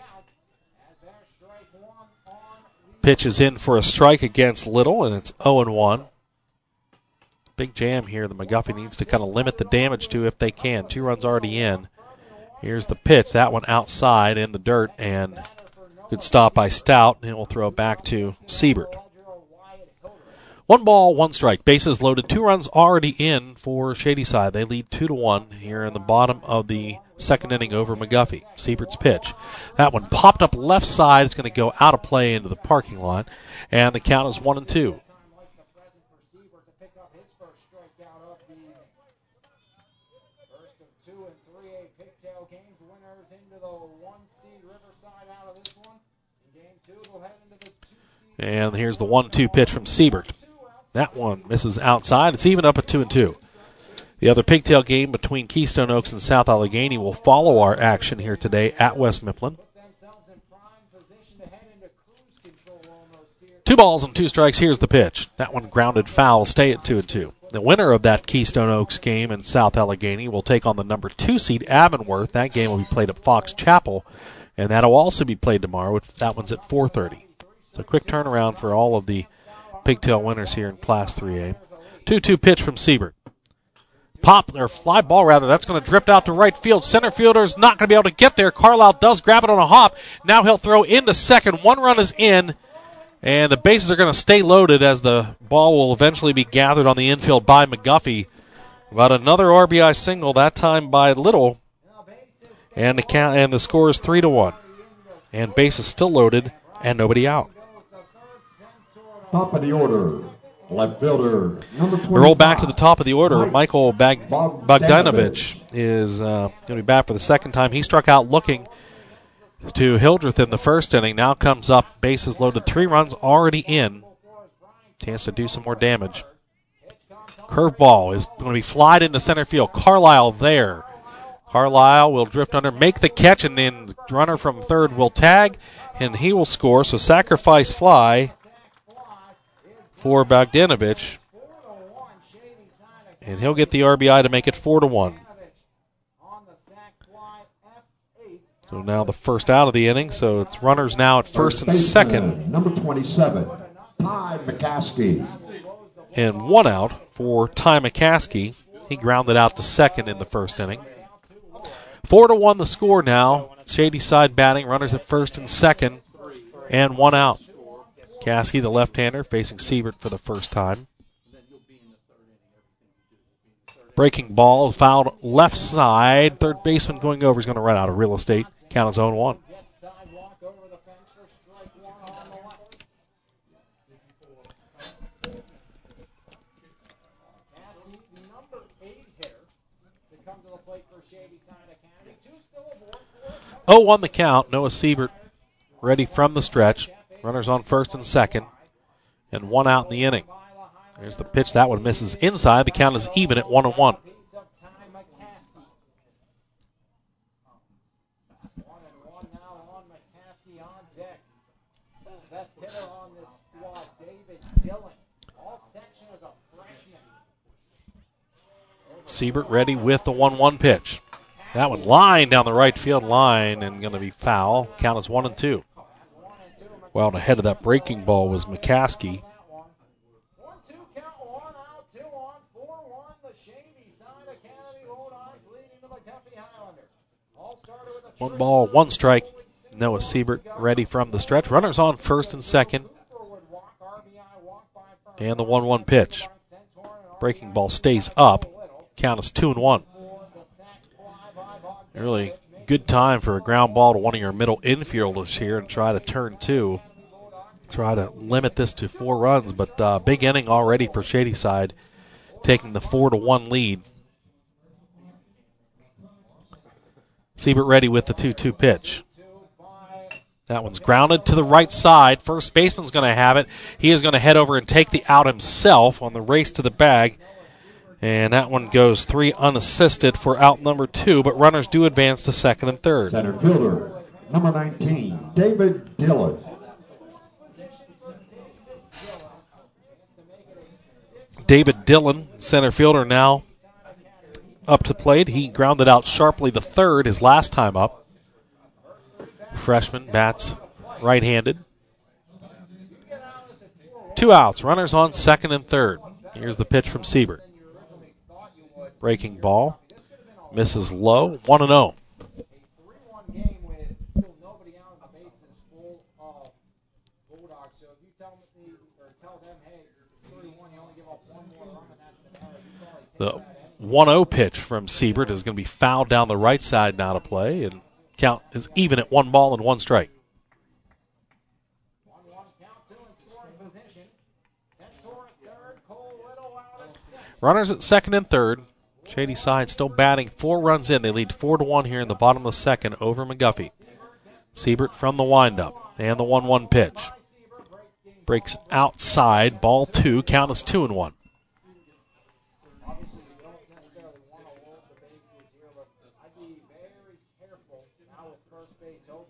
Pitch is in for a strike against Little, and it's oh and one. Big jam here. The McGuffey needs to kind of limit the damage to if they can. Two runs already in. Here's the pitch. That one outside in the dirt, and good stop by Stout, and we'll throw it back to Siebert. One ball, one strike. Bases loaded. Two runs already in for Shadyside. They lead two to one here in the bottom of the second inning over McGuffey. Siebert's pitch. That one popped up left side. It's going to go out of play into the parking lot, and the count is one and two. And here's the one two pitch from Siebert. That one misses outside. It's even up at two and two. The other pigtail game between Keystone Oaks and South Allegheny will follow our action here today at West Mifflin. Two balls and two strikes. Here's the pitch. That one grounded foul. Stay at two and two. The winner of that Keystone Oaks game in South Allegheny will take on the number two seed Avonworth. That game will be played at Fox Chapel, and that'll also be played tomorrow. That one's at four thirty. So quick turnaround for all of the pigtail winners here in Class three A. two two pitch from Siebert. Pop, or fly ball rather, that's going to drift out to right field. Center fielder's not going to be able to get there. Carlisle does grab it on a hop. Now he'll throw into second. One run is in, and the bases are going to stay loaded as the ball will eventually be gathered on the infield by McGuffey. About another R B I single, that time by Little, and the count, and the score is three to one. And base is still loaded and nobody out. Top of the order, left fielder, number twenty-five. We roll back to the top of the order. Mike Michael Bag- Bogdanovich is uh, going to be back for the second time. He struck out looking to Hildreth in the first inning. Now comes up, bases loaded, three runs already in. Chance to do some more damage. Curveball is going to be flied into center field. Carlisle there. Carlisle will drift under, make the catch, and then the runner from third will tag, and he will score. So sacrifice fly for Bogdanovich, and he'll get the R B I to make it four to one. So now the first out of the inning, so it's runners now at first and second. Number twenty-seven, Ty McCaskey. And one out for Ty McCaskey. He grounded out to second in the first inning. Four to one the score now. Shady Side batting, runners at first and second, and one out. Caskey, the left-hander, facing Siebert for the first time. Breaking ball, fouled left side. Third baseman going over is going to run out of real estate. Count is oh one. oh one the count. Noah Siebert ready from the stretch. Runners on first and second, and one out in the inning. There's the pitch. That one misses inside. The count is even at one and one. Siebert ready with the one one pitch. That one line down the right field line and going to be foul. Count is one and two. Well, ahead of that breaking ball was McCaskey. One ball, one strike. Noah Siebert ready from the stretch. Runners on first and second. And the one one pitch. Breaking ball stays up. Count is two and one. Really good time for a ground ball to one of your middle infielders here and try to turn two. Try to limit this to four runs, but uh, big inning already for Shady Side, taking the four to one lead. Siebert ready with the two two pitch. That one's grounded to the right side. First baseman's going to have it. He is going to head over and take the out himself on the race to the bag. And that one goes three unassisted for out number two, but runners do advance to second and third. Center fielder, number nineteen, David Dillon. David Dillon, center fielder, now up to plate. He grounded out sharply the third his last time up. Freshman bats right-handed. Two outs, runners on second and third. Here's the pitch from Siebert. Breaking ball, misses low, one and oh. The one oh pitch from Siebert is going to be fouled down the right side now to play, and count is even at one ball and one strike. Runners at second and third. Shady Side still batting, four runs in. They lead four to one here in the bottom of the second over McGuffey. Siebert from the windup and the one one pitch. Breaks outside, ball two. Count is two and one.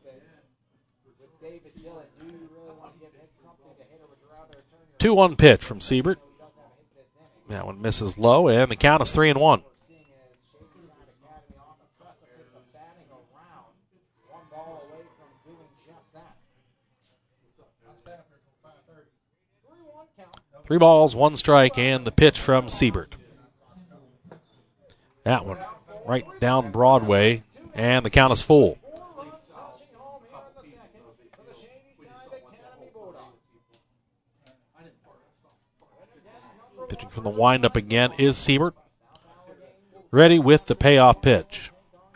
two one pitch from Siebert. That one misses low, and the count is three and one. Three balls, one strike, and the pitch from Siebert. That one right down Broadway, and the count is full. Pitching from the windup again is Siebert. Ready with the payoff pitch.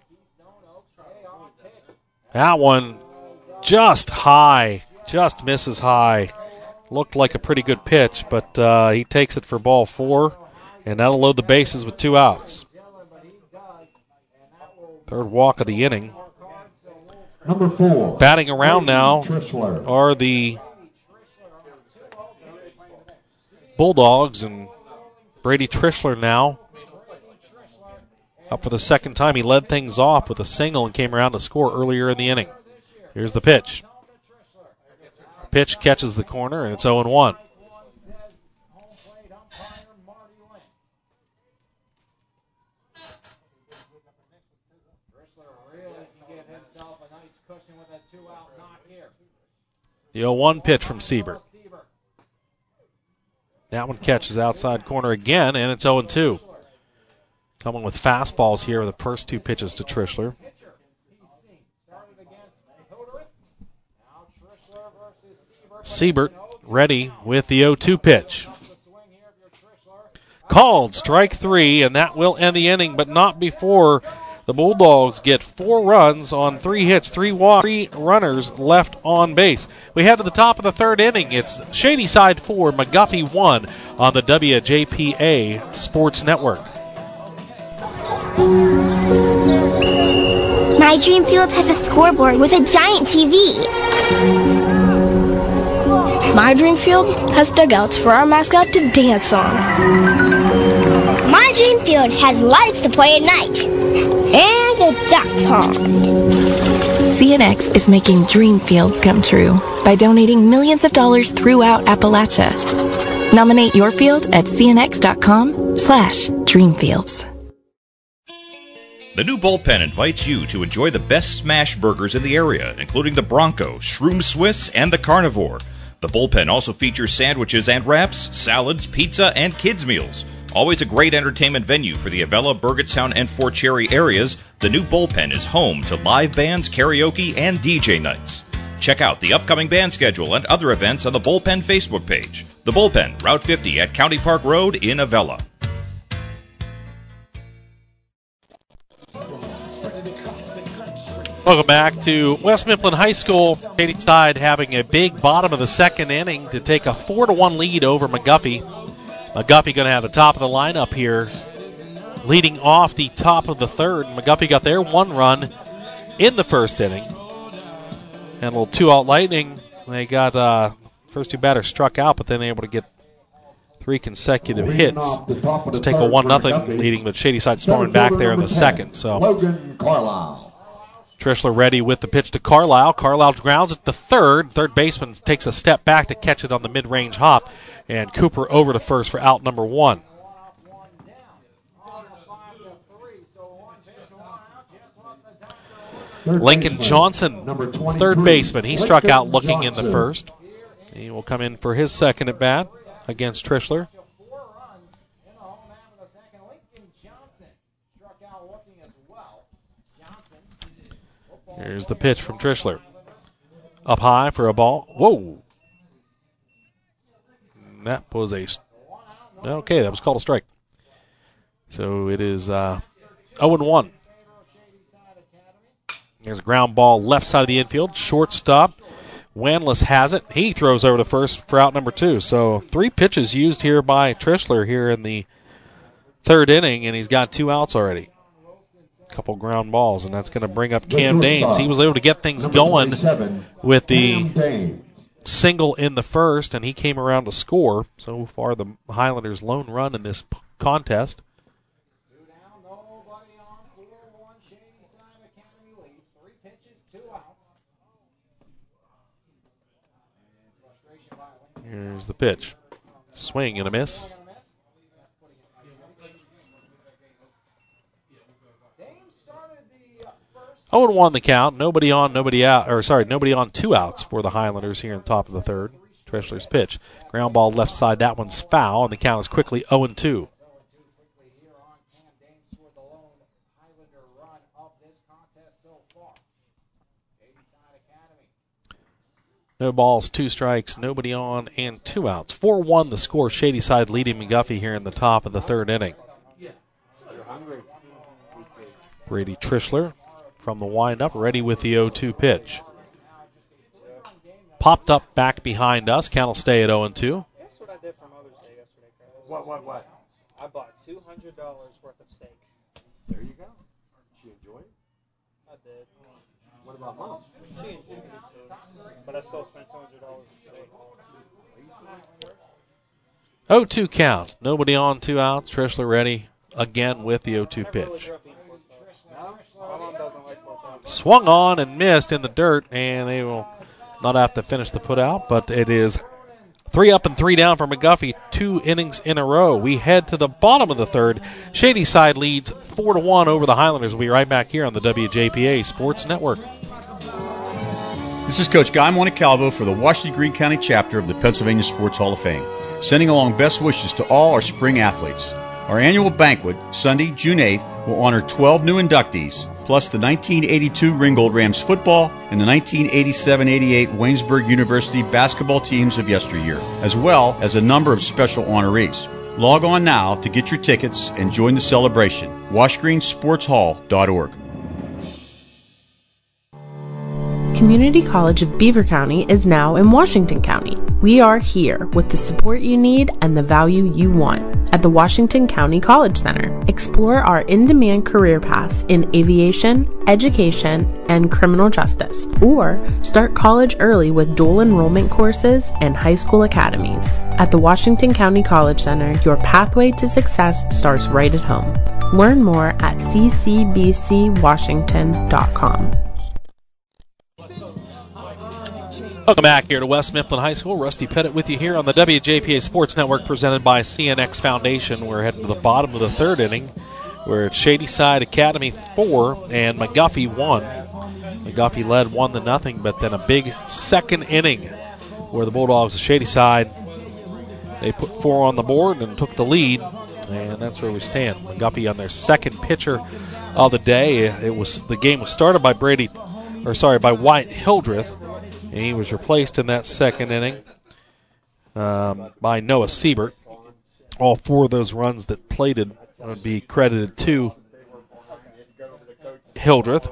That one just high, just misses high. Looked like a pretty good pitch, but uh, he takes it for ball four, and that'll load the bases with two outs. Third walk of the inning. Number four. Batting around now Trishler. are the Bulldogs, and Brady Trishler now up for the second time. He led things off with a single and came around to score earlier in the inning. Here's the pitch. Pitch catches the corner, and it's oh and one. The oh one pitch from Siebert. That one catches outside corner again, and it's oh and two. Coming with fastballs here with the first two pitches to Trishler. Siebert ready with the oh two pitch. Called strike three, and that will end the inning, but not before the Bulldogs get four runs on three hits, three walks, three runners left on base. We head to the top of the third inning. It's Shadyside four, McGuffey one on the W J P A Sports Network. My Dream Field has a scoreboard with a giant T V. My Dream Field has dugouts for our mascot to dance on. My Dream Field has lights to play at night. And a duck pond. C N X is making dream fields come true by donating millions of dollars throughout Appalachia. Nominate your field at cnx.com slash dreamfields. The new Bullpen invites you to enjoy the best smash burgers in the area, including the Bronco, Shroom Swiss, and the Carnivore. The Bullpen also features sandwiches and wraps, salads, pizza, and kids' meals. Always a great entertainment venue for the Avella, Burgettstown, and Fort Cherry areas, the new Bullpen is home to live bands, karaoke, and D J nights. Check out the upcoming band schedule and other events on the Bullpen Facebook page. The Bullpen, Route fifty at County Park Road in Avella. Welcome back to West Mifflin High School. Shadyside having a big bottom of the second inning to take a four to one lead over McGuffey. McGuffey going to have the top of the lineup here, leading off the top of the third. McGuffey got their one run in the first inning. And a little two-out lightning. They got uh, first two batters struck out, but then able to get three consecutive hits to take a one nothing leading, but Shadyside storming back there in the second. So Logan Carlisle. Trishler ready with the pitch to Carlisle. Carlisle grounds at the third. Third baseman takes a step back to catch it on the mid-range hop. And Cooper over to first for out number one. Lincoln Johnson, third baseman. He struck out looking in the first. He will come in for his second at bat against Trishler. Here's the pitch from Trishler. Up high for a ball. Whoa. And that was a... Okay, that was called a strike. So it is uh, oh and one. There's a ground ball left side of the infield. Shortstop. Wanless has it. He throws over to first for out number two. So three pitches used here by Trishler here in the third inning, and he's got two outs already. Couple ground balls, and that's going to bring up Cam Danes. He was able to get things going with the single in the first, and he came around to score. So far, the Highlanders' lone run in this p- contest. Here's the pitch. Swing and a miss. oh and one the count. Nobody on, nobody out. Or sorry, nobody on, two outs for the Highlanders here in the top of the third. Trischler's pitch. Ground ball left side. That one's foul, and the count is quickly oh and two. No balls, two strikes, nobody on, and two outs. four one the score. Shadyside leading McGuffey here in the top of the third inning. Brady Trischler from the windup, ready with the oh two pitch. Popped up back behind us. Count will stay at oh and two. Guess what I did for Mother's Day yesterday, Chris? What, what, what? I bought two hundred dollars worth of steak. There you go. She enjoyed it? I did. What about Mom? She enjoyed it too. But I still spent two hundred dollars on steak. oh two count. Nobody on, two outs. Trischler ready again with the oh two pitch. Swung on and missed in the dirt, and they will not have to finish the put out, but it is three up and three down for McGuffey, two innings in a row. We head to the bottom of the third. Shadyside leads four to one over the Highlanders. We'll be right back here on the W J P A Sports Network. This is Coach Guy Montecalvo for the Washington Greene County chapter of the Pennsylvania Sports Hall of Fame, sending along best wishes to all our spring athletes. Our annual banquet, Sunday, June eighth, will honor twelve new inductees, plus the nineteen eighty-two Ringgold Rams football and the nineteen eighty-seven eighty-eight Waynesburg University basketball teams of yesteryear, as well as a number of special honorees. Log on now to get your tickets and join the celebration. wash green sports hall dot org. Community College of Beaver County is now in Washington County. We are here with the support you need and the value you want. At the Washington County College Center, explore our in-demand career paths in aviation, education, and criminal justice, or start college early with dual enrollment courses and high school academies. At the Washington County College Center, your pathway to success starts right at home. Learn more at c c b c washington dot com. Welcome back here to West Mifflin High School. Rusty Pettit with you here on the W J P A Sports Network presented by C N X Foundation. We're heading to the bottom of the third inning where it's Shadyside Academy four and McGuffey one. McGuffey led one to nothing, but then a big second inning where the Bulldogs of Shadyside, they put four on the board and took the lead, and that's where we stand. McGuffey on their second pitcher of the day. It was the game was started by Brady, or sorry, by Wyatt Hildreth. And he was replaced in that second inning um, by Noah Siebert. All four of those runs that plated would be credited to Hildreth.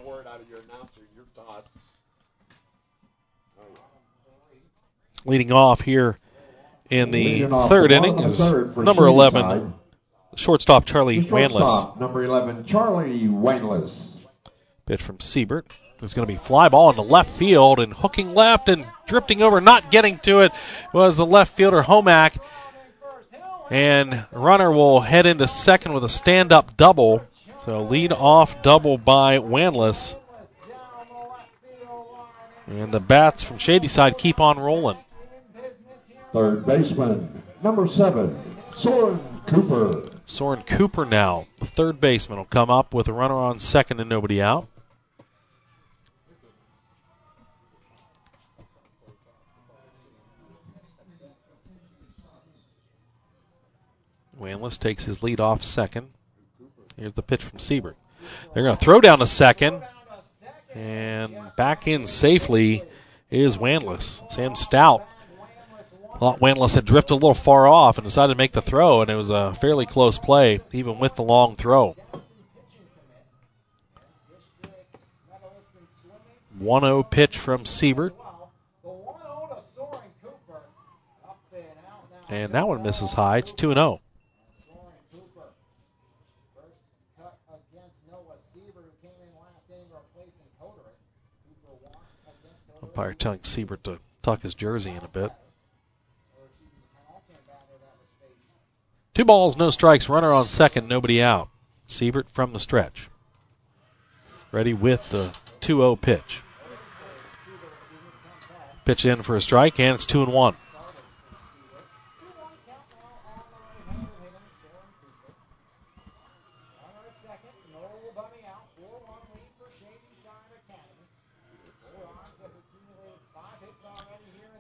Leading off here in the third inning is number eleven, shortstop Charlie Wanless. Number eleven, Charlie Wanless. Pitch from Siebert. It's going to be fly ball into left field, and hooking left and drifting over, not getting to it, was the left fielder Homack. And runner will head into second with a stand-up double. So lead off double by Wanless. And the bats from Shadyside keep on rolling. Third baseman, number seven, Soren Cooper. Soren Cooper now, the third baseman, will come up with a runner on second and nobody out. Wanless takes his lead off second. Here's the pitch from Siebert. They're going to throw down to second. And back in safely is Wanless. Sam Stout thought Wanless had drifted a little far off and decided to make the throw, and it was a fairly close play, even with the long throw. one oh pitch from Siebert. And that one misses high. It's two and oh. Umpire telling Siebert to tuck his jersey in a bit. Two balls, no strikes. Runner on second, nobody out. Siebert from the stretch. Ready with the two oh pitch. Pitch in for a strike, and it's two and one.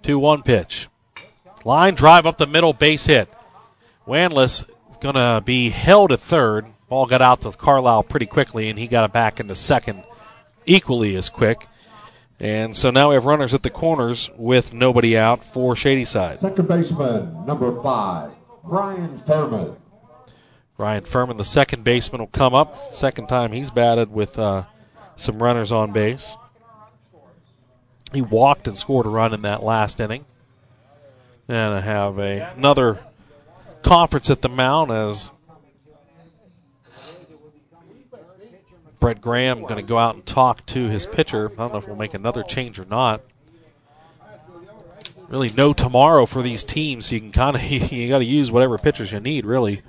two one pitch. Line drive up the middle, base hit. Wanless is going to be held at third. Ball got out to Carlisle pretty quickly, and he got it back into second equally as quick. And so now we have runners at the corners with nobody out for Shadyside. Second baseman, number five, Brian Furman. Brian Furman, the second baseman, will come up. Second time he's batted with uh, some runners on base. He walked and scored a run in that last inning. And I have a, another conference at the mound as Brett Graham going to go out and talk to his pitcher. I don't know if we'll make another change or not. Really no tomorrow for these teams, so you can kind of you got to use whatever pitchers you need, really.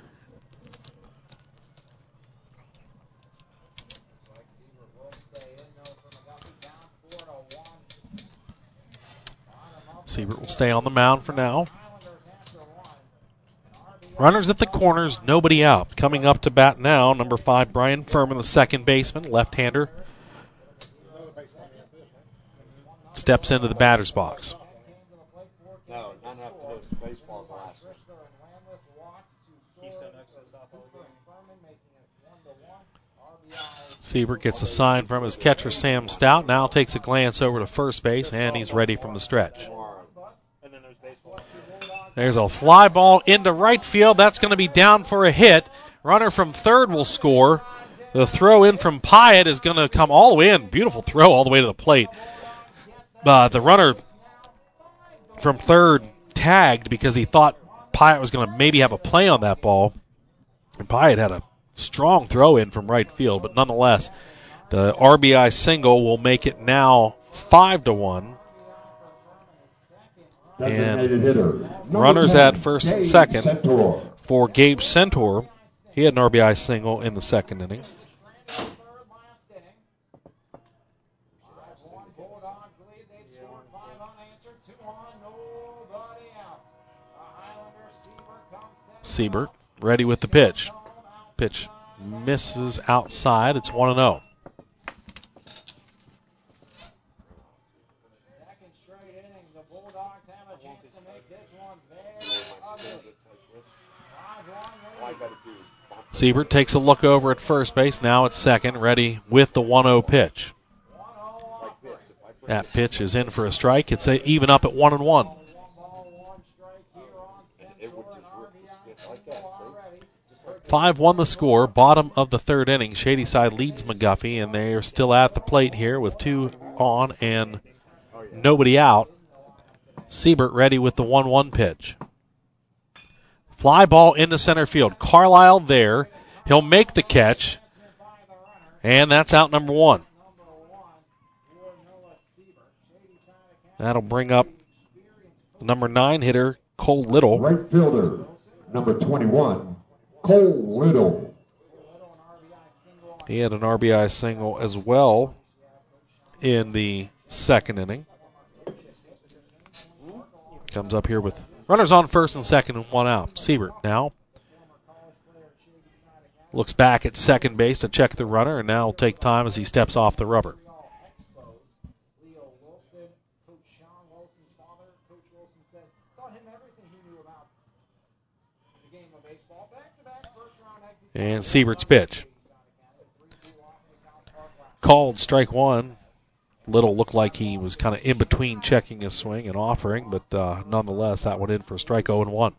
Siebert will stay on the mound for now. Runners at the corners, nobody out. Coming up to bat now, number five, Brian Furman, the second baseman, left-hander. Steps into the batter's box. No, not enough to lose. Baseball's the last one. Siebert gets a sign from his catcher, Sam Stout. Now takes a glance over to first base, and he's ready from the stretch. There's a fly ball into right field. That's going to be down for a hit. Runner from third will score. The throw in from Pyatt is going to come all the way in. Beautiful throw all the way to the plate. Uh, the runner from third tagged because he thought Pyatt was going to maybe have a play on that ball. And Pyatt had a strong throw in from right field, but nonetheless, the R B I single will make it now five to one. And runners at first and second for Gabe Centaur. He had an R B I single in the second inning. Siebert ready with the pitch. Pitch misses outside. It's one and oh. Siebert takes a look over at first base. Now at second, ready with the one oh pitch. That pitch is in for a strike. It's a, even up at one and one. five one the score. Bottom of the third inning. Shadyside leads McGuffey, and they are still at the plate here with two on and nobody out. Siebert ready with the one one pitch. Fly ball into center field. Carlisle there. He'll make the catch. And that's out number one. That'll bring up the number nine hitter, Cole Little. Right fielder, number twenty-one, Cole Little. He had an R B I single as well in the second inning. Comes up here with runners on first and second and one out. Siebert now looks back at second base to check the runner, and now will take time as he steps off the rubber. And Siebert's pitch. Called strike one. Little looked like he was kind of in between checking his swing and offering, but uh, nonetheless, that went in for a strike oh and one.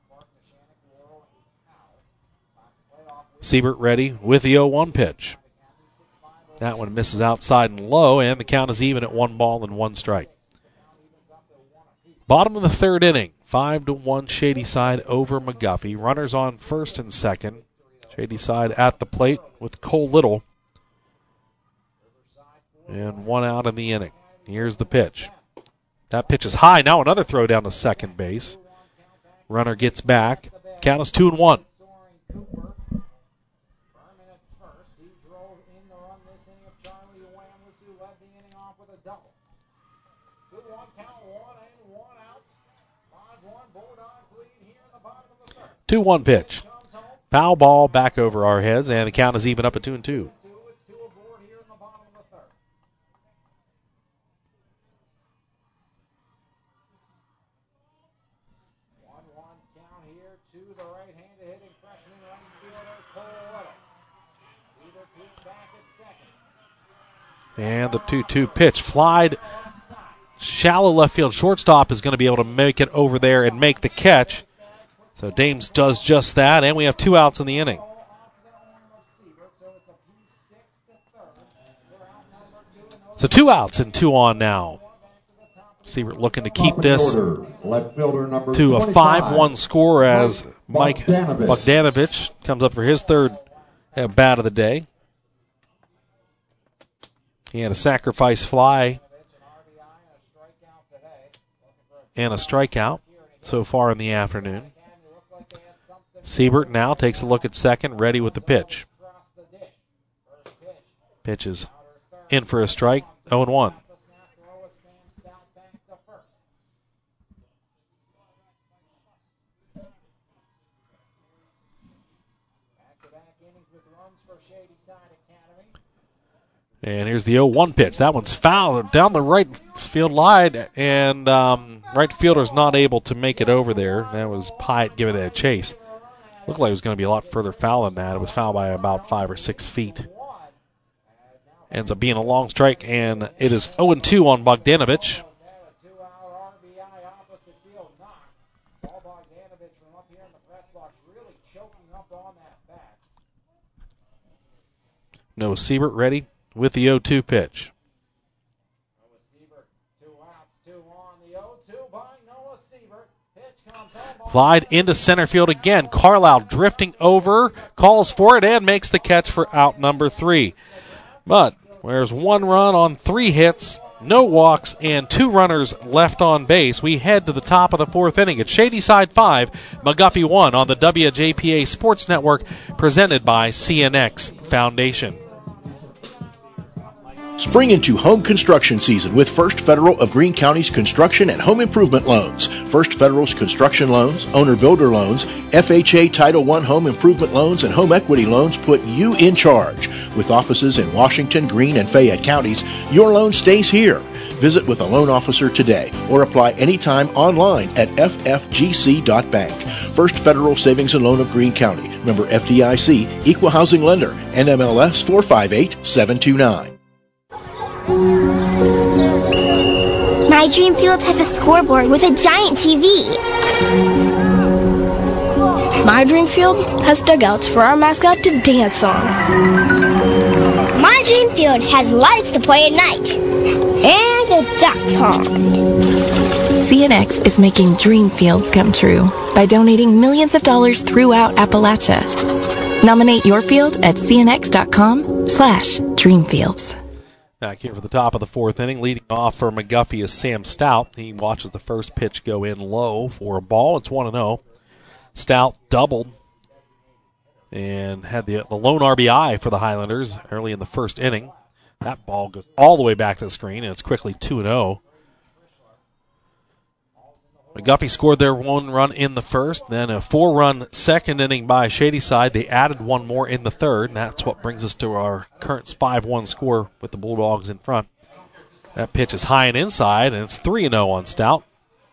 Siebert ready with the oh one pitch. That one misses outside and low, and the count is even at one ball and one strike. Bottom of the third inning, five to one Shadyside over McGuffey. Runners on first and second. Shadyside at the plate with Cole Little. And one out in the inning. Here's the pitch. That pitch is high. Now another throw down to second base. Runner gets back. Count is two and one. two one pitch. Foul ball back over our heads, and the count is even up at two and two. And the two two pitch. Flied shallow left field. Shortstop is going to be able to make it over there and make the catch. So Dames does just that, and we have two outs in the inning. So two outs and two on now. Siebert looking to keep this to a five one score as Mike Bogdanovich comes up for his third at bat of the day. He had a sacrifice fly and a strikeout so far in the afternoon. Siebert now takes a look at second, ready with the pitch. Pitch is in for a strike, oh and one. And here's the oh one pitch. That one's foul down the right field line, and um, right fielder's not able to make it over there. That was Pyatt giving it a chase. Looked like it was going to be a lot further foul than that. It was fouled by about five or six feet. Ends up being a long strike, and it is oh and two on Bogdanovich. Noah Siebert ready with the oh two pitch. Flied into center field again. Carlisle drifting over, calls for it, and makes the catch for out number three. But there's one run on three hits, no walks, and two runners left on base. We head to the top of the fourth inning. It's Shadyside five, McGuffey one on the W J P A Sports Network, presented by C N X Foundation. Spring into home construction season with First Federal of Greene County's construction and home improvement loans. First Federal's construction loans, owner-builder loans, F H A Title one home improvement loans, and home equity loans put you in charge. With offices in Washington, Greene, and Fayette counties, your loan stays here. Visit with a loan officer today or apply anytime online at f f g c dot bank. First Federal Savings and Loan of Greene County. Member F D I C, Equal Housing Lender, N M L S four five eight seven two nine. My Dream Field has a scoreboard with a giant T V. My Dream Field has dugouts for our mascot to dance on. My Dream Field has lights to play at night. And a duck pond. C N X is making dream fields come true by donating millions of dollars throughout Appalachia. Nominate your field at cnx.com slash dreamfields. Back here for the top of the fourth inning, leading off for McGuffey is Sam Stout. He watches the first pitch go in low for a ball. It's one and oh. Stout doubled and had the, the lone R B I for the Highlanders early in the first inning. That ball goes all the way back to the screen, and it's quickly two and oh. McGuffey scored their one run in the first, then a four-run second inning by Shadyside. They added one more in the third, and that's what brings us to our current five one score with the Bulldogs in front. That pitch is high and inside, and it's three and oh on Stout.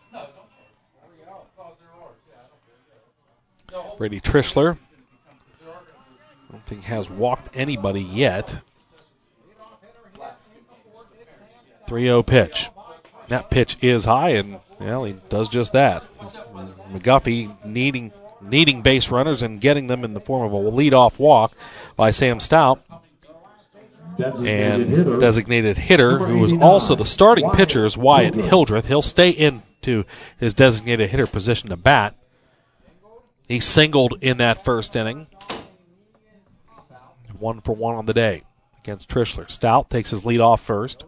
Brady Trischler, I don't think has walked anybody yet. three oh pitch. That pitch is high, and well, he does just that. McGuffey needing needing base runners and getting them in the form of a leadoff walk by Sam Stout. And designated hitter, who was also the starting pitcher, is Wyatt Hildreth. He'll stay into his designated hitter position to bat. He singled in that first inning. One for one on the day against Trischler. Stout takes his lead off first.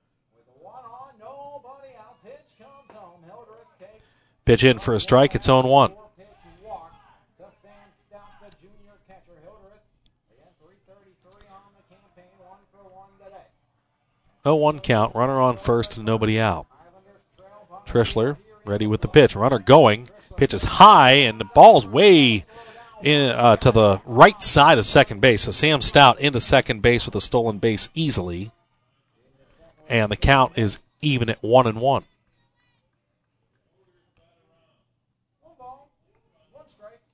Pitch in for a strike. It's oh one. oh one count. Runner on first and nobody out. Trischler ready with the pitch. Runner going. Pitch is high, and the ball's way in, uh, to the right side of second base. So Sam Stout into second base with a stolen base easily. And the count is even at one and one.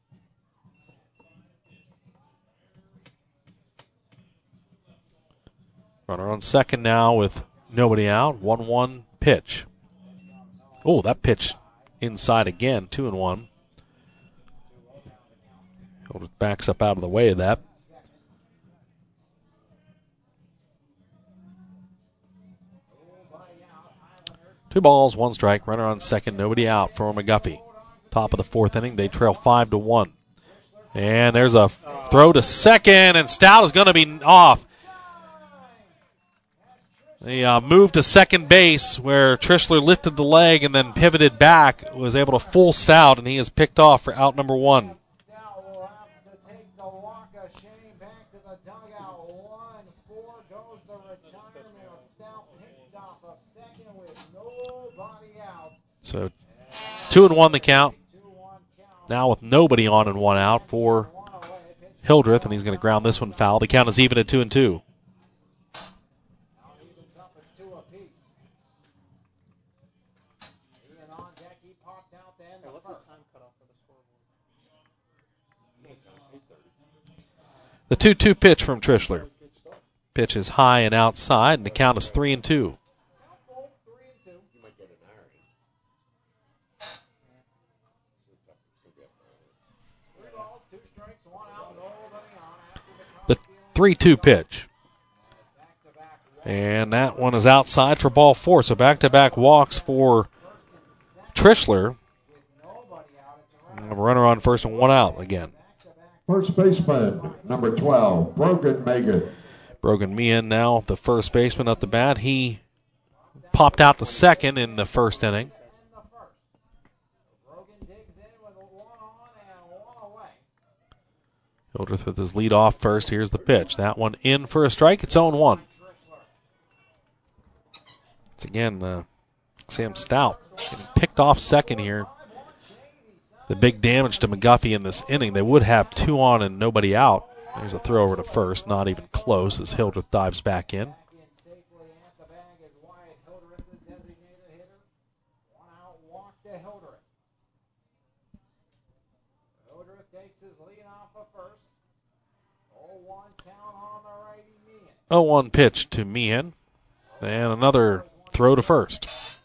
Runner on second now with nobody out. one one pitch. Oh, that pitch inside again. two and one. Hildreth backs up out of the way of that. Two balls, one strike. Runner on second, nobody out for McGuffey. Top of the fourth inning, they trail five to one. And there's a throw to second, and Stout is going to be off. They uh, moved to second base where Trishler lifted the leg and then pivoted back, was able to fool Stout, and he is picked off for out number one. So two and one the count. Now with nobody on and one out for Hildreth, and he's going to ground this one foul. The count is even at two and two. The two two pitch from Trishler. Pitch is high and outside, and the count is three and two. The three two pitch. And that one is outside for ball four. So back-to-back walks for Trishler. A runner on first and one out again. First baseman, number twelve, Brogan Megan. Brogan Meehan now the first baseman at the bat. He popped out to second in the first inning. Hildreth with his lead off first. Here's the pitch. That one in for a strike. It's oh one. It's again uh, Sam Stout getting picked off second here. The big damage to McGuffey in this inning. They would have two on and nobody out. There's a throw over to first. Not even close as Hildreth dives back in. oh one pitch to Meehan. And another throw to first.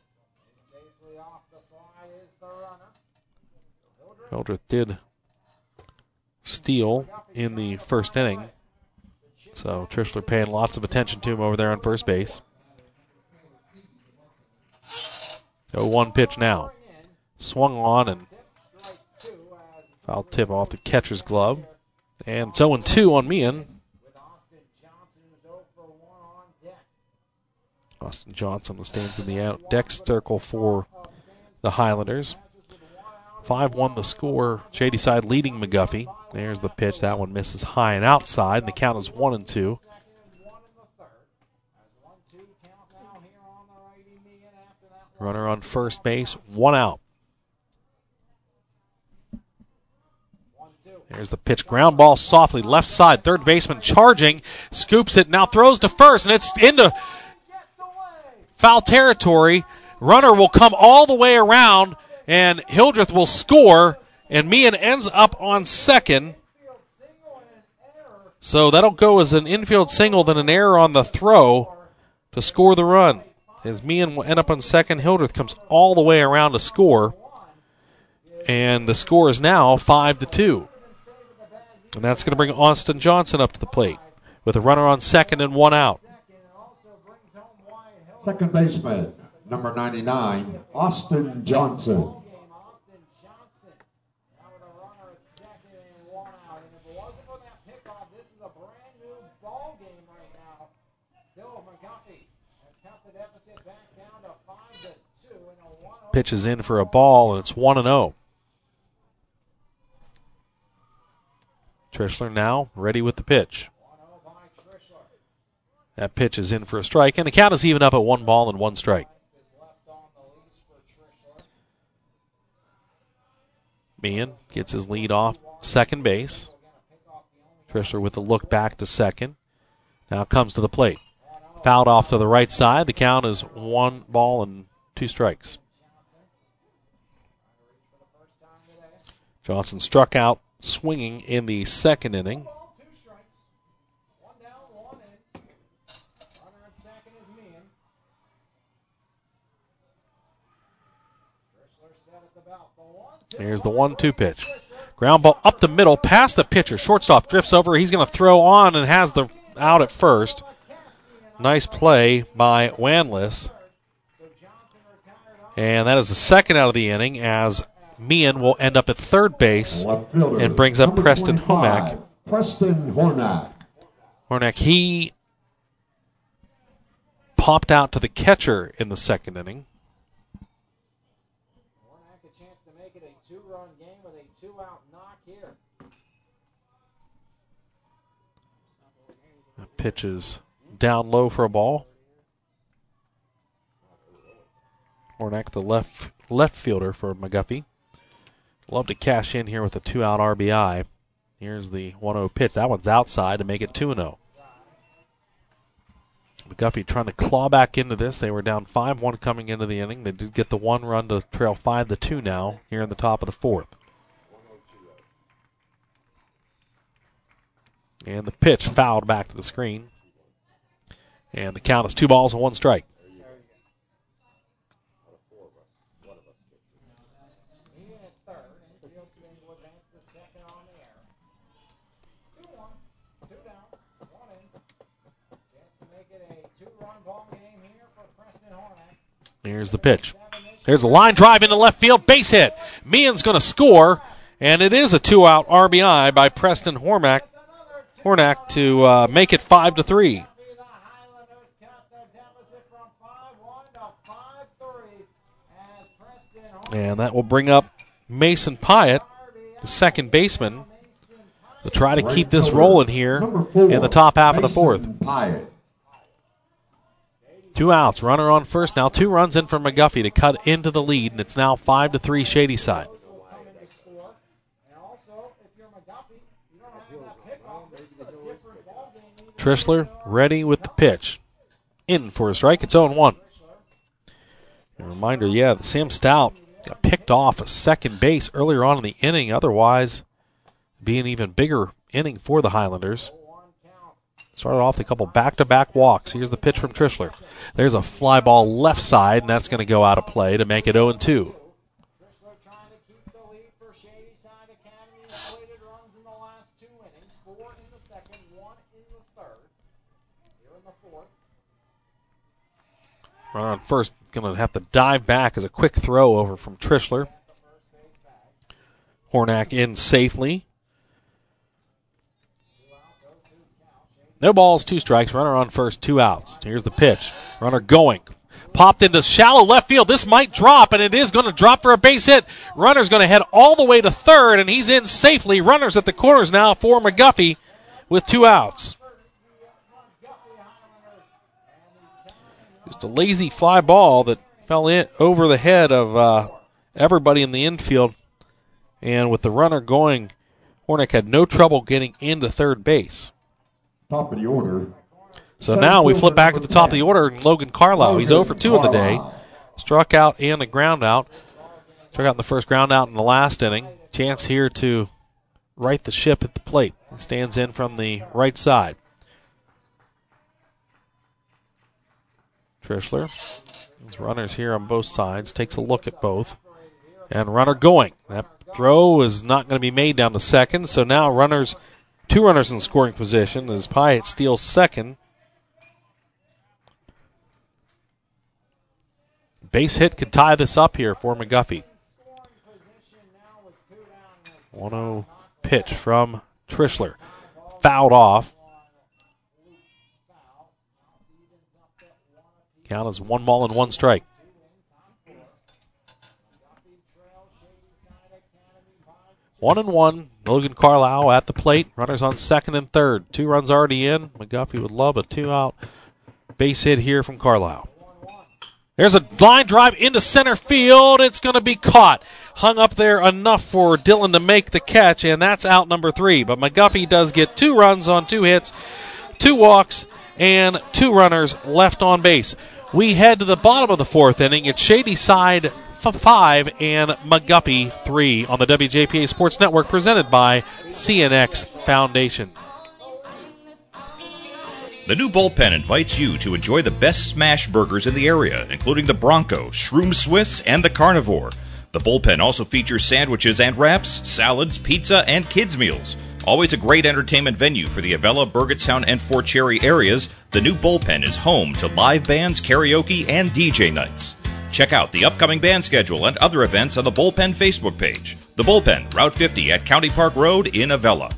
Hildreth did steal in the first inning. So Trishler paying lots of attention to him over there on first base. oh one pitch now. Swung on and foul tip off the catcher's glove. And it's oh two on Meehan. Austin Johnson stands in the out deck circle for the Highlanders. five one the score. Shadyside leading McGuffey. There's the pitch. That one misses high and outside, and the count is one and two. Runner on first base, one out. There's the pitch. Ground ball softly left side. Third baseman charging. Scoops it. Now throws to first, and it's into foul territory. Runner will come all the way around, and Hildreth will score, and Meehan ends up on second. So that'll go as an infield single, then an error on the throw to score the run. As Meehan will end up on second, Hildreth comes all the way around to score, and the score is now five to two. And that's going to bring Austin Johnson up to the plate with a runner on second and one out. Second baseman, number ninety-nine, Austin Johnson. Pitch is in for a ball, and it's one and oh. Trishler now ready with the pitch. That pitch is in for a strike, and the count is even up at one ball and one strike. Meehan gets his lead off second base. Trishler with a look back to second. Now comes to the plate. Fouled off to the right side. The count is one ball and two strikes. Johnson struck out swinging in the second inning. Here's the one two pitch. Ground ball up the middle, past the pitcher. Shortstop drifts over. He's going to throw on and has the out at first. Nice play by Wanless. And that is the second out of the inning, as Meehan will end up at third base and brings up Preston Hornak. Preston Hornak. Hornak, he popped out to the catcher in the second inning. Hornak a chance to make it a two-run game with a two-out knock here. That pitch is down low for a ball. Hornak, the left left fielder for McGuffey. Love to cash in here with a two-out R B I. Here's the one oh pitch. That one's outside to make it two and oh. McGuffey trying to claw back into this. They were down five one coming into the inning. They did get the one run to trail five to two now here in the top of the fourth. And the pitch fouled back to the screen. And the count is two balls and one strike. Here's the pitch. There's a line drive into left field, base hit. Meehan's going to score, and it is a two-out R B I by Preston Hornak. Hornak to uh, make it five to three. And that will bring up Mason Pyatt, the second baseman, to try to keep this rolling here in the top half of the fourth. Two outs, runner on first now. Two runs in for McGuffey to cut into the lead, and it's now five to three Shadyside. Trishler ready with the pitch. In for a strike. It's oh and one. A reminder, yeah, Sam Stout got picked off a second base earlier on in the inning. Otherwise, be an even bigger inning for the Highlanders. Started off with a couple back-to-back walks. Here's the pitch from Trishler. There's a fly ball left side, and that's going to go out of play to make it oh and two. Trishler trying to keep the lead for Shadyside Academy. Slated runs in the last two innings. Four in the second, one in the third. Here in the fourth. Runner on first is going to have to dive back as a quick throw over from Trishler. Hornak in safely. No balls, two strikes. Runner on first, two outs. Here's the pitch. Runner going. Popped into shallow left field. This might drop, and it is going to drop for a base hit. Runner's going to head all the way to third, and he's in safely. Runners at the corners now for McGuffey with two outs. Just a lazy fly ball that fell in over the head of uh, everybody in the infield. And with the runner going, Hornak had no trouble getting into third base. Top of the order. So now we flip back to the top of the order, and Logan Carlisle. He's oh for two in the day. Struck out and a ground out. Struck out in the first, ground out in the last inning. Chance here to right the ship at the plate. He stands in from the right side. Trishler. There's runners here on both sides. Takes a look at both. And runner going. That throw is not going to be made down to second. So now runners... Two runners in scoring position as Pyatt steals second. Base hit could tie this up here for McGuffey. one oh pitch from Trishler. Fouled off. Count is one ball and one strike. One and one. Logan Carlisle at the plate. Runners on second and third. Two runs already in. McGuffey would love a two-out base hit here from Carlisle. There's a line drive into center field. It's going to be caught. Hung up there enough for Dillon to make the catch, and that's out number three. But McGuffey does get two runs on two hits, two walks, and two runners left on base. We head to the bottom of the fourth inning. It's Shadyside five and McGuffey three on the W J P A Sports Network, presented by C N X Foundation. The new bullpen invites you to enjoy the best smash burgers in the area, including the Bronco, Shroom Swiss, and the Carnivore. The Bullpen also features sandwiches and wraps, salads, pizza, and kids' meals. Always a great entertainment venue for the Avella, Burgettstown, and Fort Cherry areas, the new Bullpen is home to live bands, karaoke, and D J nights. Check out the upcoming band schedule and other events on the Bullpen Facebook page. The Bullpen, Route fifty at County Park Road in Avella.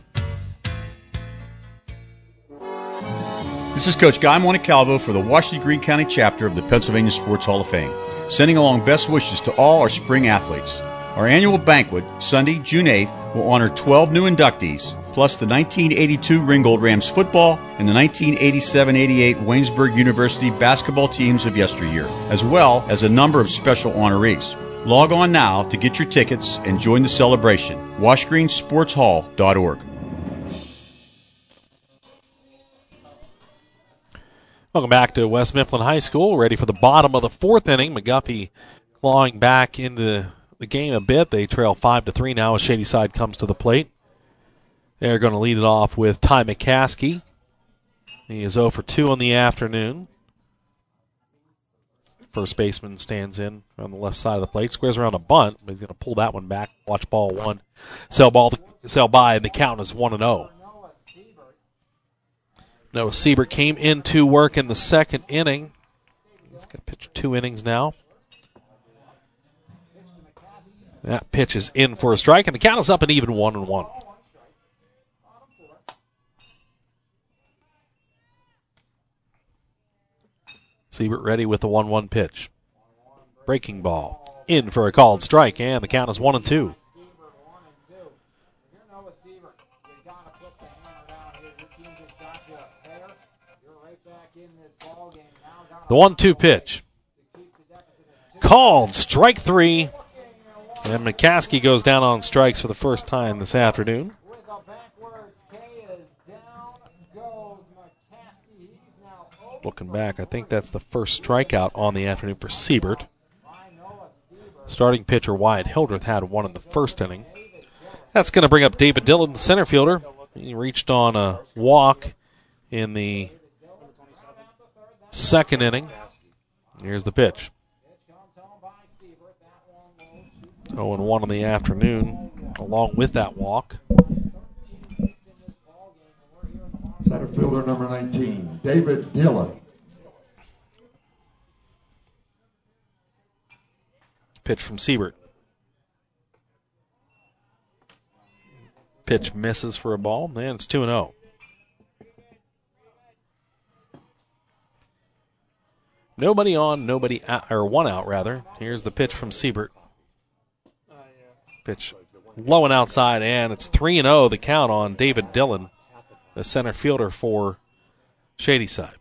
This is Coach Guy Montecalvo for the Washington Greene County chapter of the Pennsylvania Sports Hall of Fame, sending along best wishes to all our spring athletes. Our annual banquet, Sunday, June eighth, will honor twelve new inductees, plus the nineteen eighty-two Ringgold Rams football and the nineteen eighty-seven eighty-eight Waynesburg University basketball teams of yesteryear, as well as a number of special honorees. Log on now to get your tickets and join the celebration. wash green sports hall dot org. Welcome back to West Mifflin High School. Ready for the bottom of the fourth inning. McGuffey clawing back into the game a bit. They trail five to three now as Shadyside comes to the plate. They're going to lead it off with Ty McCaskey. He is zero for two on the afternoon. First baseman stands in on the left side of the plate. Squares around a bunt, but he's going to pull that one back. Watch ball one. Sell ball, sell by, and the count is one and zero. Noah Siebert came into work in the second inning. He's going to pitch two innings now. That pitch is in for a strike, and the count is up and even one and one. Siebert ready with the one one pitch. Breaking ball. In for a called strike, and the count is one and two. The one two pitch. Called strike three. And McCaskey goes down on strikes for the first time this afternoon. Looking back, I think that's the first strikeout on the afternoon for Siebert. Starting pitcher Wyatt Hildreth had one in the first inning. That's going to bring up David Dillon, the center fielder. He reached on a walk in the second inning. Here's the pitch. oh and one in the afternoon, along with that walk. Center fielder number nineteen, David Dillon. Pitch from Siebert. Pitch misses for a ball, and it's two and oh. Nobody on, nobody out, or one out rather. Here's the pitch from Siebert. Pitch low and outside, and it's three and oh the count on David Dillon, the center fielder for Shadyside.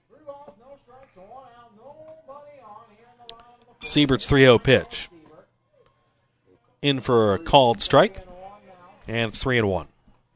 Siebert's three oh pitch. In for a called strike, and it's three and one.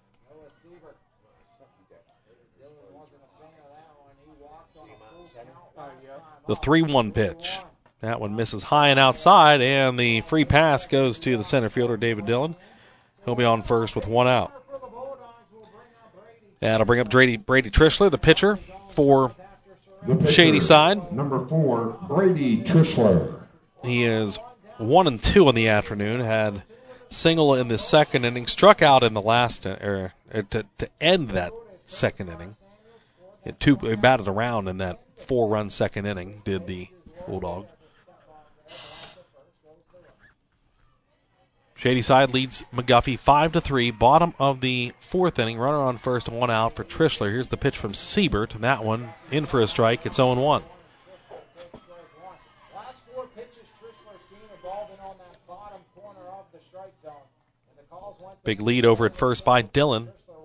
The three one pitch. That one misses high and outside, and the free pass goes to the center fielder, David Dillon. He'll be on first with one out. That'll bring up Brady, Brady Trischler, the pitcher for The pitcher, Shadyside. Number four, Brady Trischler. He is one and two in the afternoon. Had single in the second inning, struck out in the last, or, or to, to end that second inning. It two it batted around in that four-run second inning. Did the Bulldog. Shadyside leads McGuffey five to three. Bottom of the fourth inning. Runner on first, one out for Trischler. Here's the pitch from Siebert. And that one in for a strike. It's oh and one. Big lead over at first by Dillon.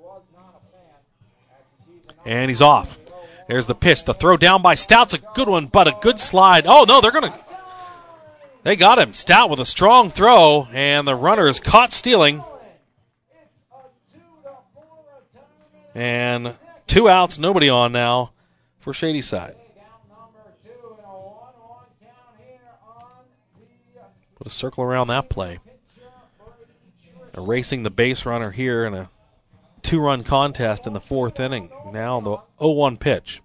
And he's off. There's the pitch. The throw down by Stout's a good one, but a good slide. Oh, no, they're going to... They got him. Stout with a strong throw, and the runner is caught stealing. And two outs, nobody on now for Shadyside. Put a circle around that play. Erasing the base runner here in a two-run contest in the fourth inning. Now the oh one pitch.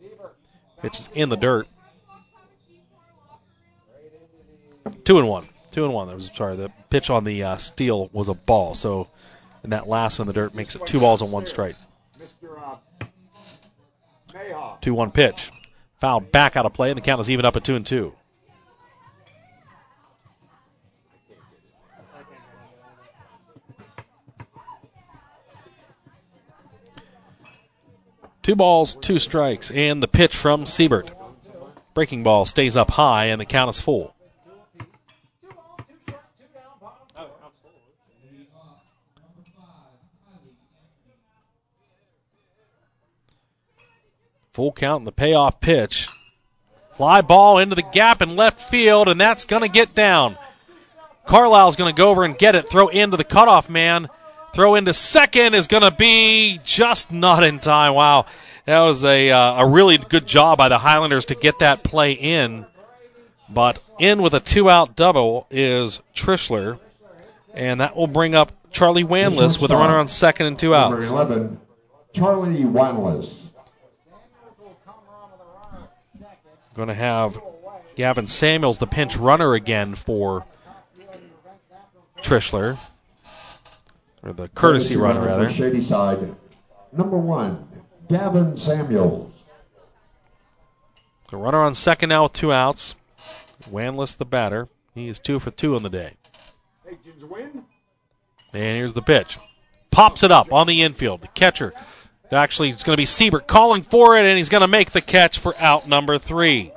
Pitch is in the dirt. Two and one. Two and one. That was sorry. The pitch on the uh, steal was a ball. So, and that last in the dirt makes it two balls and one strike. Two one pitch. Fouled back out of play, and the count is even up at two and two. Two balls, two strikes, and the pitch from Siebert. Breaking ball stays up high, and the count is full. Full count and the payoff pitch. Fly ball into the gap in left field, and that's going to get down. Carlisle's going to go over and get it, throw into the cutoff man. Throw into second is going to be just not in time. Wow, that was a uh, a really good job by the Highlanders to get that play in. But in with a two-out double is Trischler, and that will bring up Charlie Wanless with a runner on second and two outs. Number eleven, Charlie Wanless. Going to have Gavin Samuels, the pinch runner again for Trischler. Or the courtesy, courtesy runner, runner, rather. Shady Side, number one, Gavin Samuels. The runner on second now with two outs. Wanless, the batter. He is two for two on the day. And here's the pitch. Pops it up on the infield. The catcher, actually, it's going to be Siebert calling for it, and he's going to make the catch for out number three.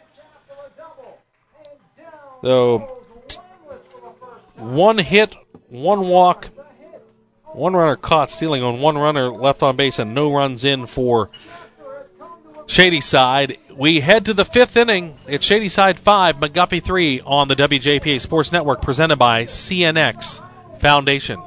So, t- one hit, one walk, one runner caught stealing on one runner left on base, and no runs in for Shady Side. We head to the fifth inning. It's Shady Side five, McGuffey three on the W J P A Sports Network, presented by C N X Foundation.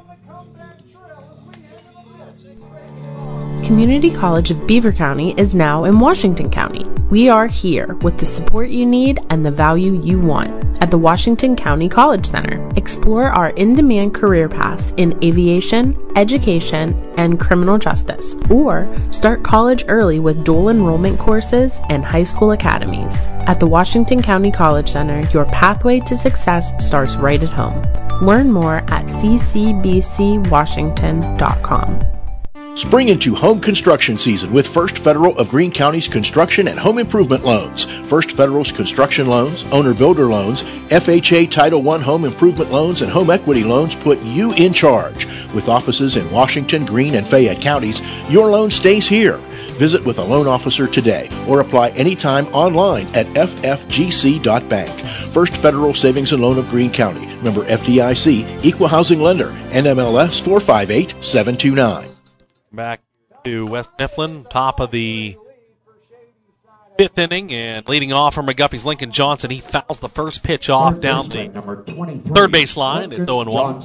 Community College of Beaver County is now in Washington County. We are here with the support you need and the value you want at the Washington County College Center. Explore our in-demand career paths in aviation, education, and criminal justice, or start college early with dual enrollment courses and high school academies. At the Washington County College Center, your pathway to success starts right at home. Learn more at c c b c washington dot com. Spring into home construction season with First Federal of Greene County's construction and home improvement loans. First Federal's construction loans, owner-builder loans, F H A Title one home improvement loans, and home equity loans put you in charge. With offices in Washington, Greene, and Fayette counties, your loan stays here. Visit with a loan officer today or apply anytime online at f f g c dot bank. First Federal Savings and Loan of Greene County. Member F D I C, Equal Housing Lender, N M L S four five eight seven two nine. Back to West Mifflin, top of the fifth inning, and leading off from McGuffey's Lincoln Johnson. He fouls the first pitch off down the third base line. It's oh and one.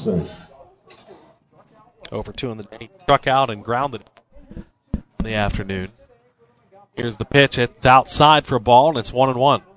Over two in the day. Struck out and grounded in the afternoon. Here's the pitch. It's outside for a ball, and it's one and one.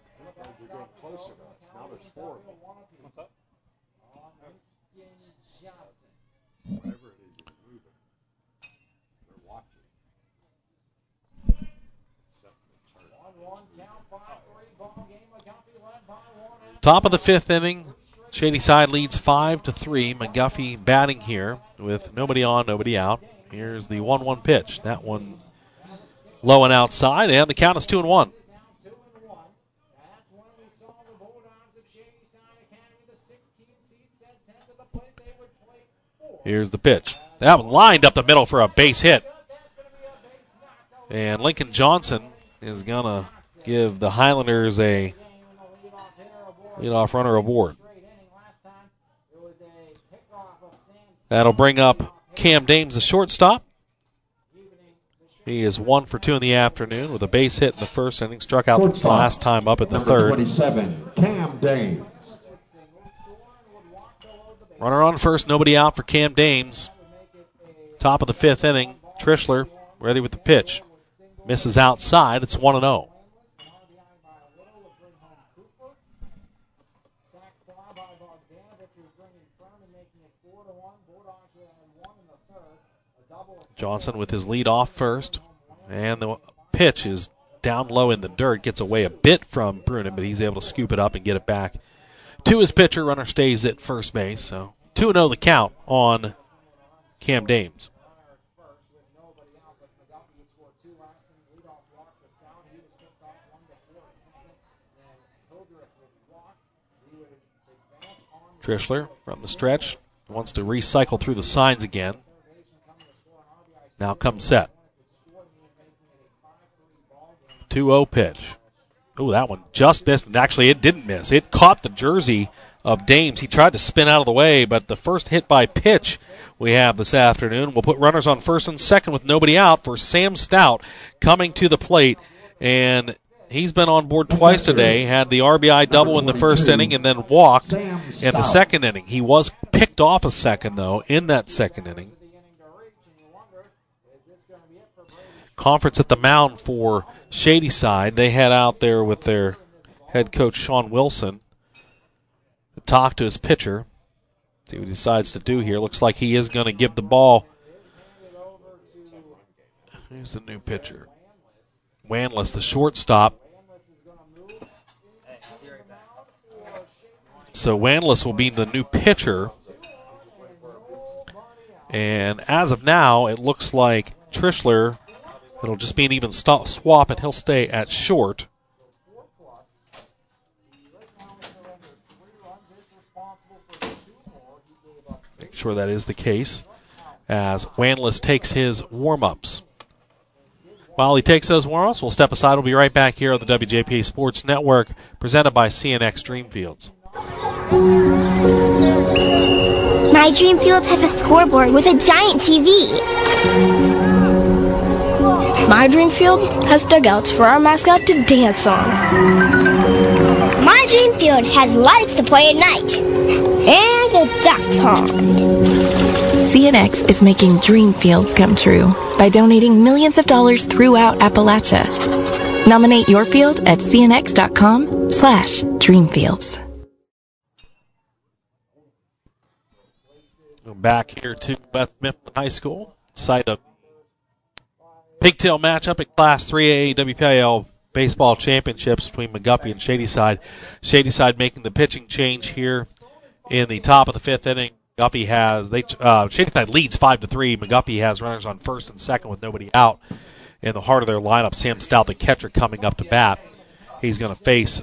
Top of the fifth inning, Shady Side leads five to three. McGuffey batting here with nobody on, nobody out. Here's the one one pitch. That one low and outside, and the count is two and one. Here's the pitch. That one lined up the middle for a base hit. And Lincoln Johnson is going to give the Highlanders a leadoff runner aboard. That'll bring up Cam Dames, the shortstop. He is one for two in the afternoon with a base hit in the first inning. Struck out the last time up in the third. twenty-seven, Cam Dames. Runner on first, nobody out for Cam Dames. Top of the fifth inning, Trischler ready with the pitch. Misses outside. It's one and oh. Johnson with his lead off first. And the pitch is down low in the dirt. Gets away a bit from Brunin, but he's able to scoop it up and get it back to his pitcher. Runner stays at first base. So two and oh the count on Cam Dames. Trishler from the stretch wants to recycle through the signs again. Now comes set. two oh pitch. Oh, that one just missed. And actually, it didn't miss. It caught the jersey of Dames. He tried to spin out of the way, but the first hit by pitch we have this afternoon will put runners on first and second with nobody out for Sam Stout coming to the plate. And he's been on board twice today, had the R B I double in the first inning and then walked in the second inning. He was picked off a second, though, in that second inning. Conference at the mound for Shadyside. They head out there with their head coach, Sean Wilson, to talk to his pitcher. See what he decides to do here. Looks like he is going to give the ball. Who's the new pitcher? Wanless, the shortstop. So Wanless will be the new pitcher. And as of now, it looks like Trishler, it'll just be an even stop, swap, and he'll stay at short. Make sure that is the case as Wanless takes his warm-ups. While he takes those warm-ups, we'll step aside. We'll be right back here on the W J P A Sports Network, presented by C N X Dreamfields. My Dreamfield has a scoreboard with a giant T V. My Dreamfield has dugouts for our mascot to dance on. My Dreamfield has lights to play at night. And a duck pond. C N X is making dream fields come true by donating millions of dollars throughout Appalachia. Nominate your field at cnx.com slash dreamfields. Back here to West Mifflin High School, site of pigtail matchup at Class three A W P I L baseball championships between McGuffey and Shadyside. Shadyside making the pitching change here in the top of the fifth inning. McGuffey has they uh, Shadyside leads five to three. McGuffey has runners on first and second with nobody out. In the heart of their lineup, Sam Stout, the catcher, coming up to bat. He's going to face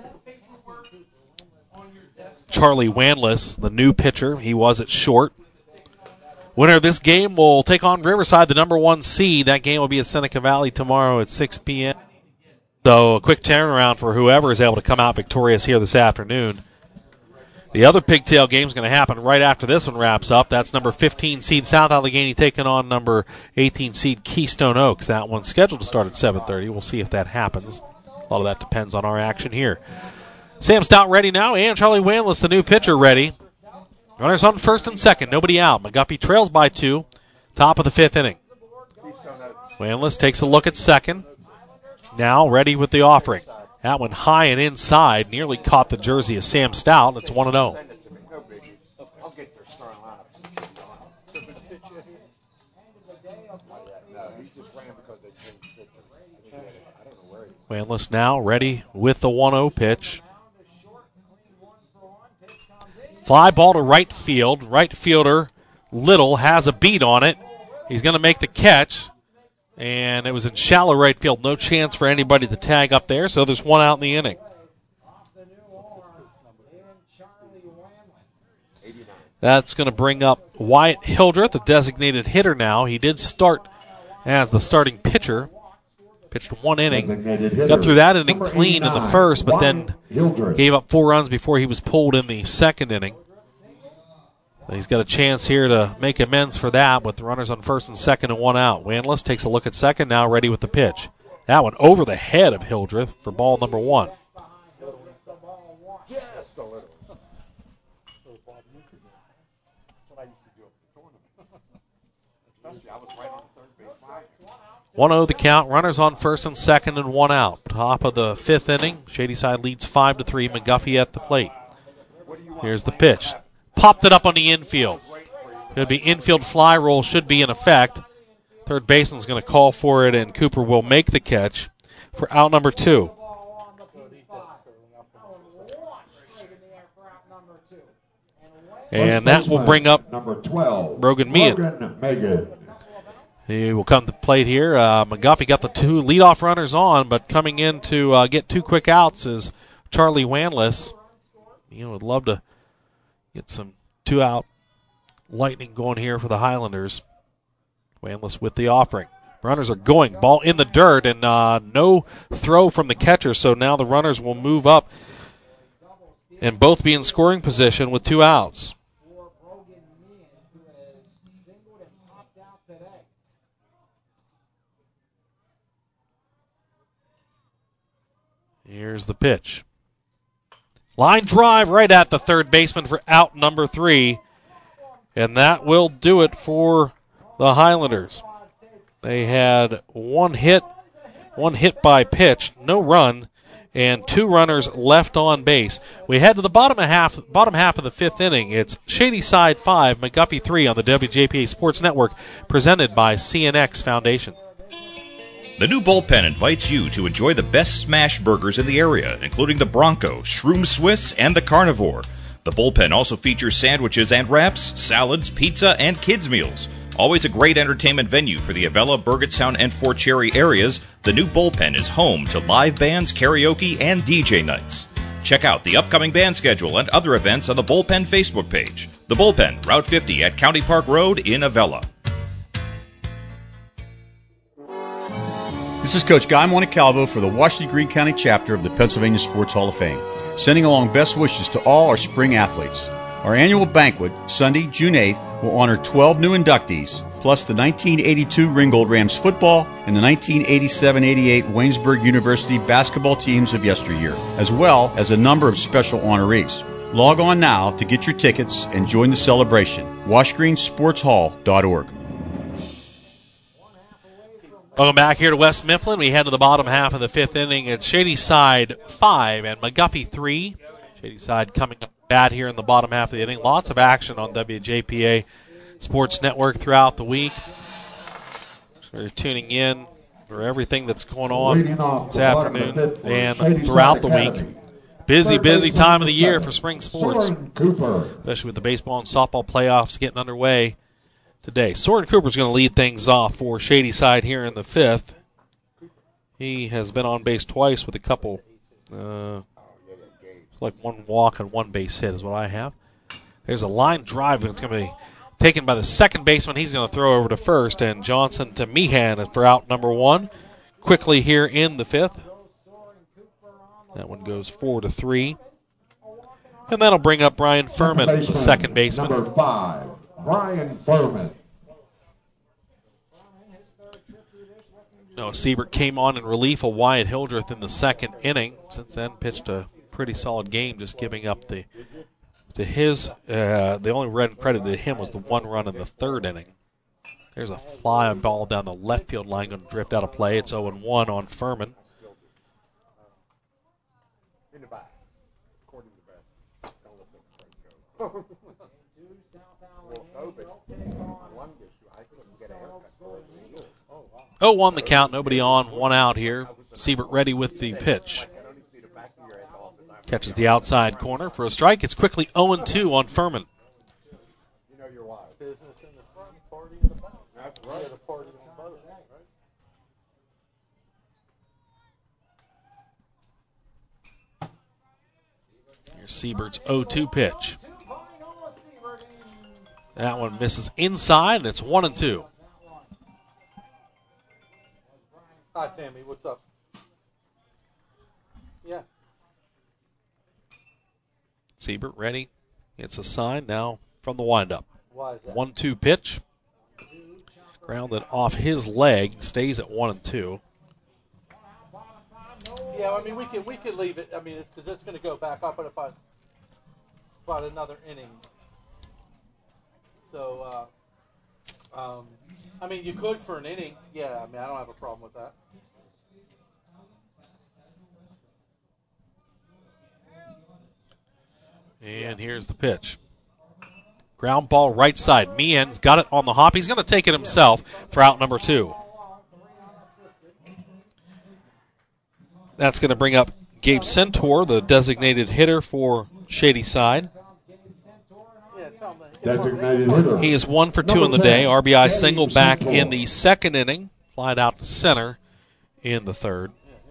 Charlie Wanless, the new pitcher. He was at short. Winner of this game will take on Riverside, the number one seed. That game will be at Seneca Valley tomorrow at six p.m. So a quick turnaround for whoever is able to come out victorious here this afternoon. The other pigtail game is going to happen right after this one wraps up. That's number fifteen seed South Allegheny taking on number eighteen seed Keystone Oaks. That one's scheduled to start at seven thirty. We'll see if that happens. A lot of that depends on our action here. Sam Stout ready now, and Charlie Wanless, the new pitcher, ready. Runners on first and second, nobody out. McGuffey trails by two, top of the fifth inning. Wanless takes a look at second. Now ready with the offering. That one high and inside, nearly caught the jersey of Sam Stout. It's one and oh. Wanless now ready with the one oh pitch. Fly ball to right field. Right fielder Little has a beat on it. He's going to make the catch. And it was in shallow right field. No chance for anybody to tag up there, so there's one out in the inning. That's going to bring up Wyatt Hildreth, the designated hitter now. He did start as the starting pitcher. Pitched one inning. Got through that inning clean in the first, but then gave up four runs before he was pulled in the second inning. He's got a chance here to make amends for that with the runners on first and second and one out. Wanless takes a look at second, now ready with the pitch. That one over the head of Hildreth for ball number one. one oh the count, runners on first and second and one out. Top of the fifth inning, Shadyside leads five to three. McGuffey at the plate. Here's the pitch. Popped it up on the infield. Could be infield fly roll, should be in effect. Third baseman's going to call for it, and Cooper will make the catch for out number two. And that will bring up number twelve, Brogan Meehan. Brogan Megan. He will come to the plate here. Uh, McGuffey got the two leadoff runners on, but coming in to uh, get two quick outs is Charlie Wanless. You know, would love to get some two-out lightning going here for the Highlanders. Wanless with the offering. Runners are going. Ball in the dirt, and uh, no throw from the catcher, so now the runners will move up and both be in scoring position with two outs. Here's the pitch. Line drive right at the third baseman for out number three. And that will do it for the Highlanders. They had one hit, one hit by pitch, no run, and two runners left on base. We head to the bottom half, bottom half of the fifth inning. It's Shady Side five, McGuffey three on the W J P A Sports Network, presented by C N X Foundation. The new bullpen invites you to enjoy the best smash burgers in the area, including the Bronco, Shroom Swiss, and the Carnivore. The bullpen also features sandwiches and wraps, salads, pizza, and kids' meals. Always a great entertainment venue for the Avella, Burgettstown, and Fort Cherry areas, the new bullpen is home to live bands, karaoke, and D J nights. Check out the upcoming band schedule and other events on the Bullpen Facebook page. The Bullpen, Route fifty at County Park Road in Avella. This is Coach Guy Montecalvo for the Washington Greene County chapter of the Pennsylvania Sports Hall of Fame, sending along best wishes to all our spring athletes. Our annual banquet, Sunday, June eighth, will honor twelve new inductees, plus the nineteen eighty-two Ringgold Rams football and the nineteen eighty-seven eighty-eight Waynesburg University basketball teams of yesteryear, as well as a number of special honorees. Log on now to get your tickets and join the celebration. wash green sports hall dot org. Welcome back here to West Mifflin. We head to the bottom half of the fifth inning. It's Shady Side five and McGuffey three. Shady Side coming up bad here in the bottom half of the inning. Lots of action on W J P A Sports Network throughout the week. So you're tuning in for everything that's going on this afternoon and throughout the week. Busy, busy time of the year for spring sports, especially with the baseball and softball playoffs getting underway today. Soren Cooper's going to lead things off for Shady Side here in the fifth. He has been on base twice with a couple, uh, like one walk and one base hit is what I have. There's a line drive that's going to be taken by the second baseman. He's going to throw over to first, and Johnson to Meehan for out number one. Quickly here in the fifth. That one goes four to three. And that'll bring up Brian Furman, the second baseman. Number five, Brian Furman. Noah Siebert came on in relief of Wyatt Hildreth in the second inning. Since then, pitched a pretty solid game, just giving up the to his. Uh, the only run credited to him was the one run in the third inning. There's a fly ball down the left field line, going to drift out of play. It's oh and one on Furman. In the back. According to the back. Don't let the friends go. oh one the count, nobody on, one out here. Siebert ready with the pitch. Catches the outside corner for a strike. It's quickly oh and two on Furman. You know your wife. Business in the front, party in the back. That's right. The party on both, right? Here's Siebert's oh two pitch. That one misses inside, and it's one and two. Hi, Tammy. What's up? Yeah. Siebert ready. It's a sign now from the windup. Why is that? one two pitch. Grounded off his leg. Stays at one and two. Yeah, I mean, we could we could leave it. I mean, it's because it's going to go back up in about, about another inning. So, uh, um, I mean, you could for an inning. Yeah, I mean, I don't have a problem with that. And here's the pitch. Ground ball right side. Meehan's got it on the hop. He's going to take it himself for out number two. That's going to bring up Gabe Centaur, the designated hitter for Shady Side. Designated hitter. He is one for two in the day. R B I single back in the second inning. Flied out to center in the third.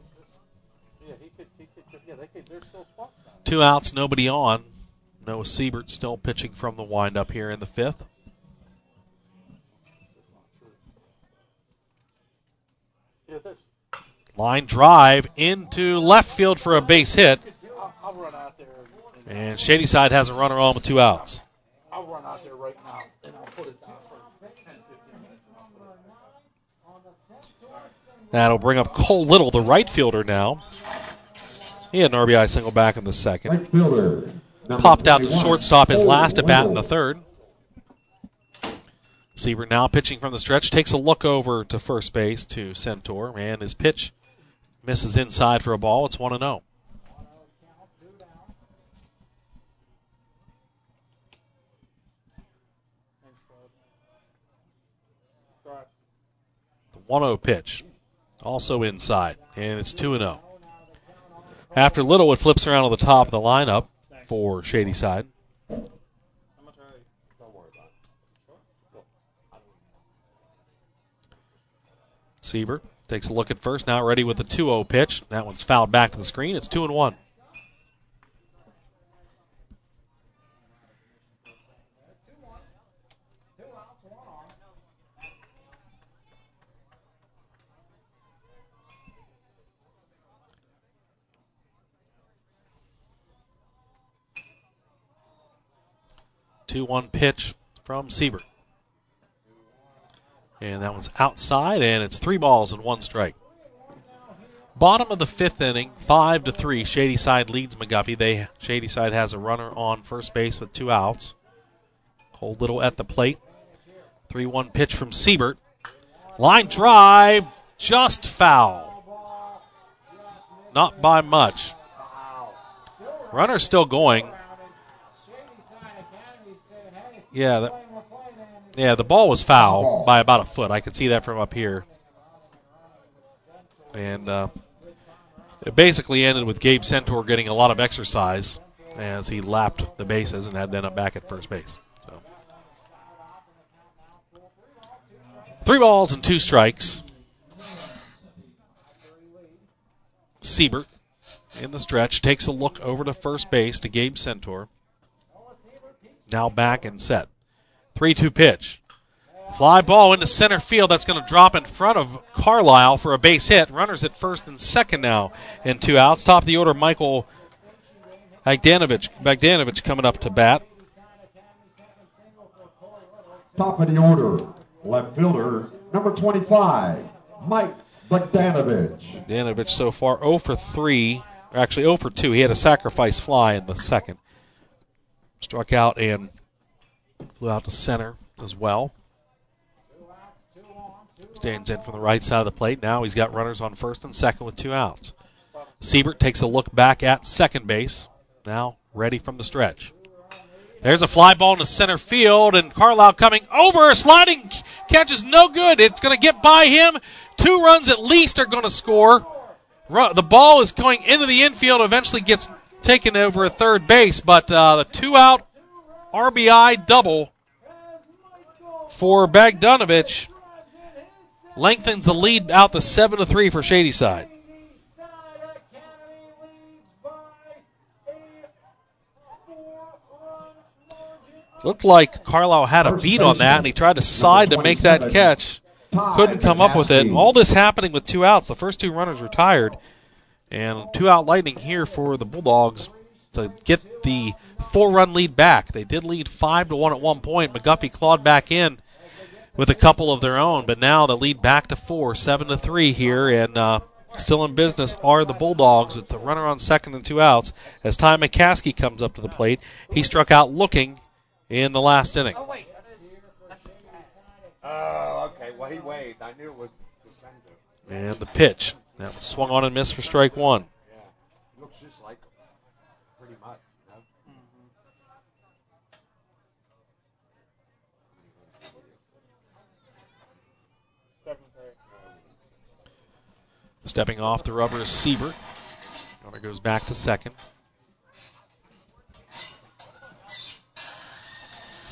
Two outs, nobody on. Noah Siebert still pitching from the windup here in the fifth. Line drive into left field for a base hit. And Shady Side has a runner on with two outs. I'll run out there right now, and I'll put it down for ten, fifteen minutes. That'll bring up Cole Little, the right fielder now. He had an R B I single back in the second. Right fielder. Popped out to shortstop his last at bat in the third. Siebert now pitching from the stretch. Takes a look over to first base to Centaur. And his pitch misses inside for a ball. It's one and oh. The one oh pitch. Also inside. And it's two and oh. After Little, it flips around to the top of the lineup for Shady Side. Siebert takes a look at first, now ready with the two oh pitch. That one's fouled back to the screen. It's two and one. two one pitch from Siebert. And that one's outside, and it's three balls and one strike. Bottom of the fifth inning, five to three. Shady Side leads McGuffey. They Shady Side has a runner on first base with two outs. Cole Little at the plate. three one pitch from Siebert. Line drive, just foul. Not by much. Runner's still going. Yeah, the, yeah, the ball was foul by about a foot. I could see that from up here. And uh, it basically ended with Gabe Centaur getting a lot of exercise as he lapped the bases and had to end up back at first base. So, three balls and two strikes. Siebert in the stretch takes a look over to first base to Gabe Centaur. Now back and set. three two pitch. Fly ball into center field. That's going to drop in front of Carlisle for a base hit. Runners at first and second now in two outs. Top of the order, Michael Bogdanovich. Bogdanovich coming up to bat. Top of the order, left fielder, number twenty-five, Mike Bogdanovich. Bogdanovich so far oh for three. Actually oh for two. He had a sacrifice fly in the second. Struck out and flew out to center as well. Stands in from the right side of the plate. Now he's got runners on first and second with two outs. Siebert takes a look back at second base. Now ready from the stretch. There's a fly ball into center field, and Carlisle coming over. Sliding catch is no good. It's going to get by him. Two runs at least are going to score. The ball is going into the infield, eventually gets taken over at third base, but uh, the two-out R B I double for Bogdanovich lengthens the lead out to seven to three for Shady Side. Looked like Carlisle had a beat on that, and he tried to side to make that catch. Couldn't come up with it. All this happening with two outs. The first two runners retired. And two-out Lightning here for the Bulldogs to get the four-run lead back. They did lead five to one at one point. McGuffey clawed back in with a couple of their own, but now the lead back to four, seven to three here, and uh, still in business are the Bulldogs with the runner on second and two outs. As Ty McCaskey comes up to the plate, he struck out looking in the last inning. Oh, wait. Oh, okay. Well, he waved. I knew it was the center. And the pitch. That was swung on and missed for strike one. Yeah. Looks just like him. Pretty much. You know? Stepping off the rubber is Siebert. Runner goes back to second.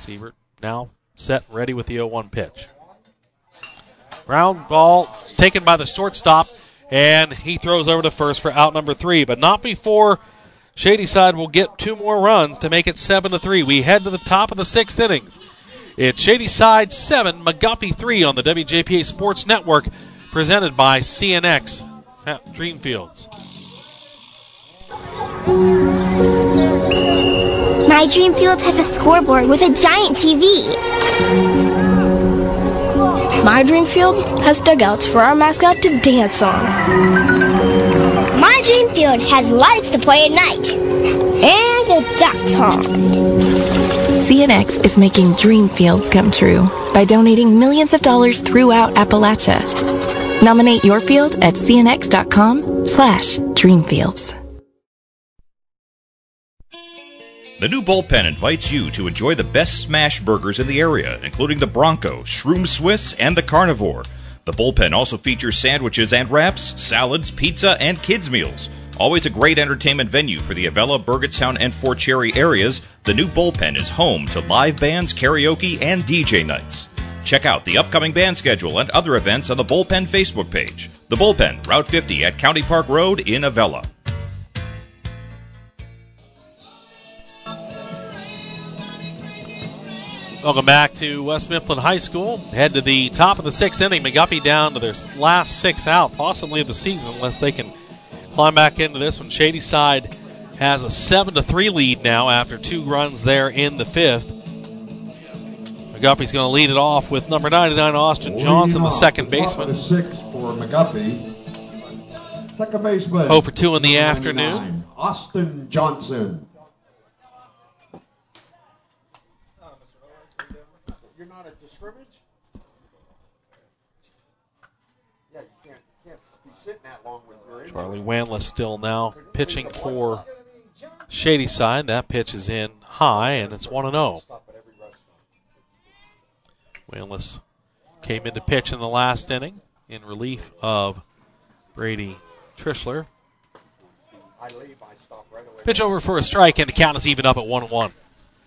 Siebert now set, ready with the oh one pitch. Ground ball taken by the shortstop, and he throws over to first for out number three, but not before Shadyside will get two more runs to make it seven to three. We head to the top of the sixth innings. It's Shadyside seven, McGuffey three on the W J P A Sports Network, presented by C N X at Dreamfields. My Dreamfield has a scoreboard with a giant T V. My Dreamfield has dugouts for our mascot to dance on. My Dreamfield has lights to play at night. And a duck pond. C N X is making dream fields come true by donating millions of dollars throughout Appalachia. Nominate your field at cnx.com slash dreamfields. The new Bullpen invites you to enjoy the best smash burgers in the area, including the Bronco, Shroom Swiss, and the Carnivore. The Bullpen also features sandwiches and wraps, salads, pizza, and kids' meals. Always a great entertainment venue for the Avella, Burgettstown, and Fort Cherry areas, the new Bullpen is home to live bands, karaoke, and D J nights. Check out the upcoming band schedule and other events on the Bullpen Facebook page. The Bullpen, Route fifty at County Park Road in Avella. Welcome back to West Mifflin High School. Head to the top of the sixth inning. McGuffey down to their last six out, possibly of the season, unless they can climb back into this one. Shadyside has a seven to three lead now after two runs there in the fifth. McGuffey's going to lead it off with number ninety-nine, Austin Johnson, the second baseman. Six for McGuffey. Second baseman. oh for two in the afternoon. Austin Johnson. You're not at the scrimmage? Yeah, you can't, can't be sitting that long with your in. Charlie Wanless still now pitching for Shadyside. That pitch is in high, and it's one and oh. Wanless came into pitch in the last inning in relief of Brady Trischler. Pitch over for a strike, and the count is even up at one one.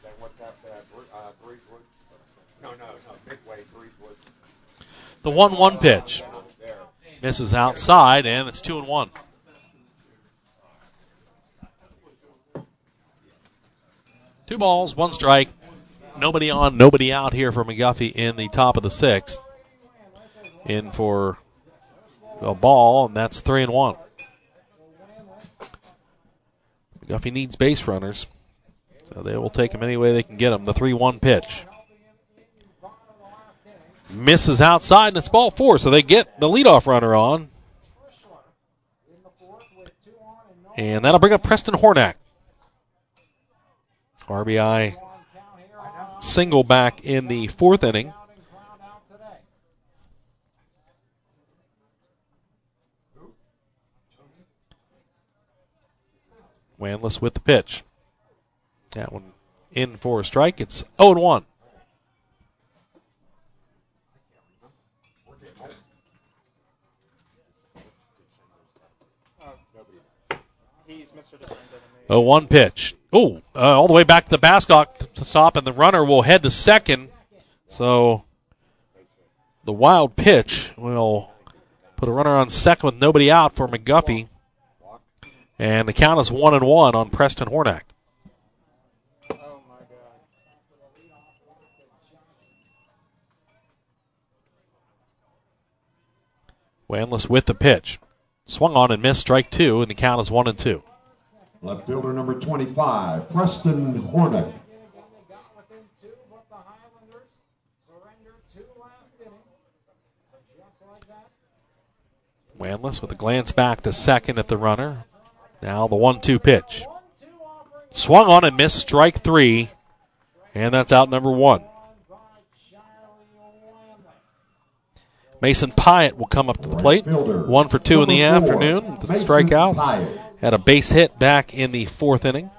The one one pitch misses outside, and it's two and one. Two balls, one strike. Nobody on, nobody out here for McGuffey in the top of the sixth. In for a ball, and that's three and one. McGuffey needs base runners, so they will take them any way they can get them. The three one pitch misses outside, and it's ball four, so they get the leadoff runner on. And that'll bring up Preston Hornack. R B I single back in the fourth inning. Wanless with the pitch. That one in for a strike. It's oh and one. oh one pitch. Oh, uh, all the way back to the basket to stop, and the runner will head to second. So the wild pitch will put a runner on second with nobody out for McGuffey. And the count is one and one on Preston Hornack. Wanless with the pitch. Swung on and missed, strike two, and the count is one and two. Left fielder number twenty-five, Preston Hornack. Wanless with a glance back to second at the runner. Now the one two pitch. Swung on and missed, strike three, and that's out number one. Mason Pyatt will come up to the plate. One for two in the afternoon. The strikeout. Had a base hit back in the fourth inning.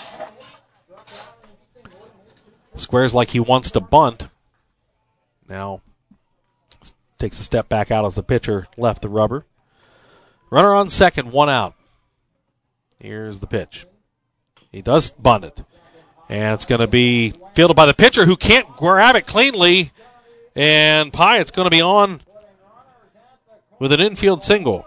Squares like he wants to bunt. Now takes a step back out as the pitcher left the rubber. Runner on second, one out. Here's the pitch. He does bunt it. And it's going to be fielded by the pitcher who can't grab it cleanly. And Pyatt's going to be on with an infield single.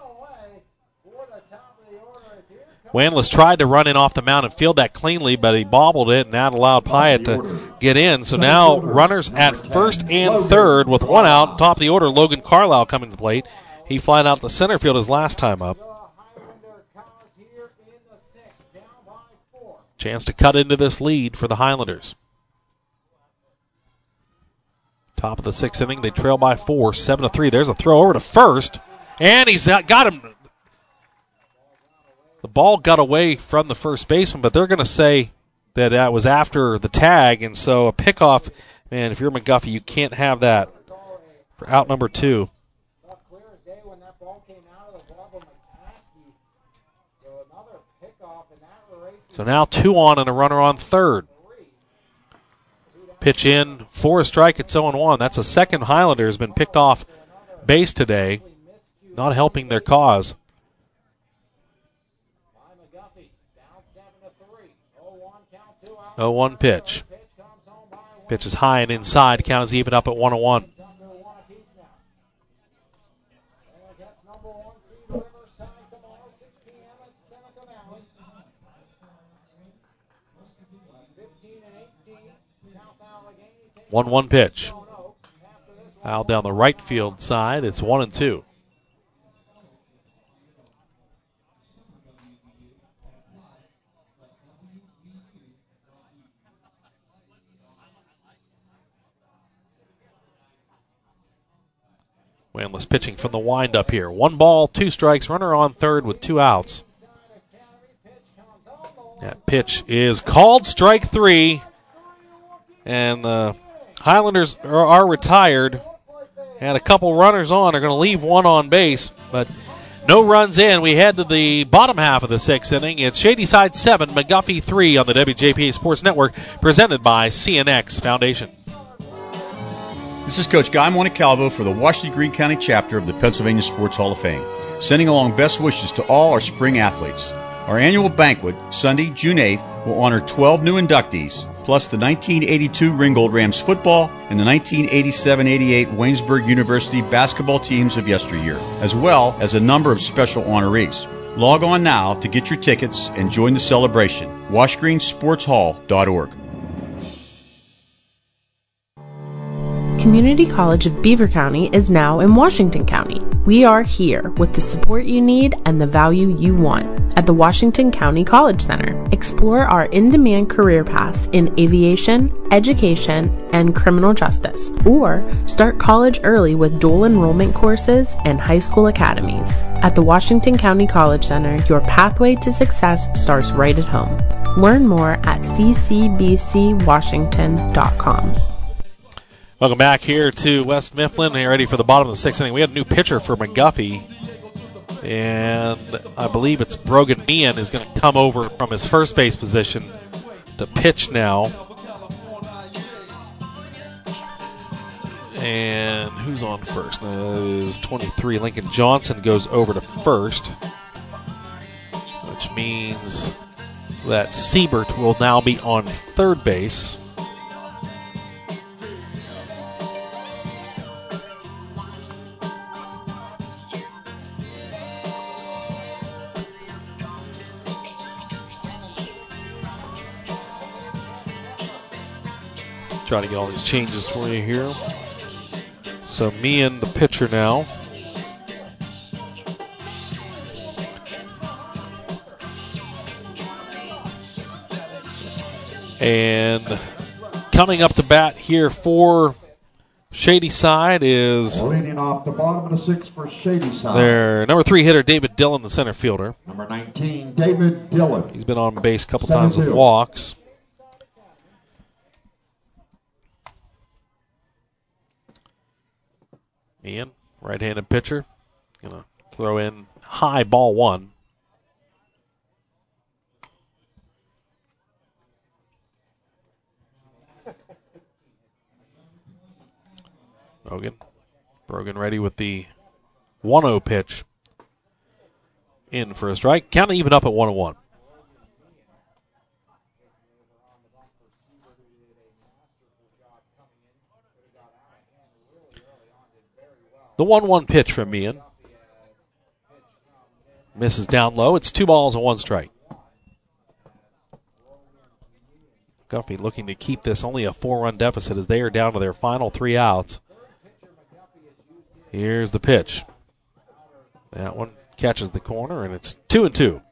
Wanless tried to run in off the mound and field that cleanly, but he bobbled it, and that allowed Pyatt to get in. So now runners at first and third with one out. Top of the order, Logan Carlisle coming to the plate. He flied out to center field his last time up. Chance to cut into this lead for the Highlanders. Top of the sixth inning, they trail by four, seven to three. There's a throw over to first, and he's got him. The ball got away from the first baseman, but they're going to say that that was after the tag, and so a pickoff, man, if you're McGuffey, you can't have that for out number two. So now two on and a runner on third. Pitch in for a strike. It's oh and one. That's the second Highlander has been picked off base today, not helping their cause. oh one pitch. Pitch is high and inside. Count is even up at one oh one. one one pitch. Out down the right field side. It's one and two. Wanless pitching from the windup here. One ball, two strikes. Runner on third with two outs. That pitch is called strike three. And the Highlanders are, are retired. Had a couple runners on. They're going to leave one on base, but no runs in. We head to the bottom half of the sixth inning. It's Shadyside seven, McGuffey three on the W J P A Sports Network, presented by C N X Foundation. This is Coach Guy Montecalvo for the Washington Greene County chapter of the Pennsylvania Sports Hall of Fame, sending along best wishes to all our spring athletes. Our annual banquet, Sunday, June eighth, will honor twelve new inductees, plus the nineteen eighty-two Ringgold Rams football and the nineteen eighty-seven eighty-eight Waynesburg University basketball teams of yesteryear, as well as a number of special honorees. Log on now to get your tickets and join the celebration. wash green sports hall dot org. Community College of Beaver County is now in Washington County. We are here with the support you need and the value you want at the Washington County College Center. Explore our in-demand career paths in aviation, education, and criminal justice, or start college early with dual enrollment courses and high school academies. At the Washington County College Center, your pathway to success starts right at home. Learn more at c c b c washington dot com. Welcome back here to West Mifflin. We're ready for the bottom of the sixth inning. We had a new pitcher for McGuffey, and I believe it's Brogan Meehan is going to come over from his first base position to pitch now. And who's on first? That is twenty-three. Lincoln Johnson goes over to first, which means that Siebert will now be on third base. Try to get all these changes for you here. So Meehan, the pitcher now. And coming up to bat here for Shadyside is leading off the bottom of the sixth for Shadyside. Their number three hitter, David Dillon, the center fielder. Number nineteen, David Dillon. He's been on base a couple times with walks. Ian, right-handed pitcher, gonna throw in high ball one. Brogan, Brogan ready with the one oh pitch. In for a strike. Count even up at one oh one. The one one pitch from Meehan. Misses down low. It's two balls and one strike. Guffey looking to keep this only a four-run deficit as they are down to their final three outs. Here's the pitch. That one catches the corner, and it's two and two.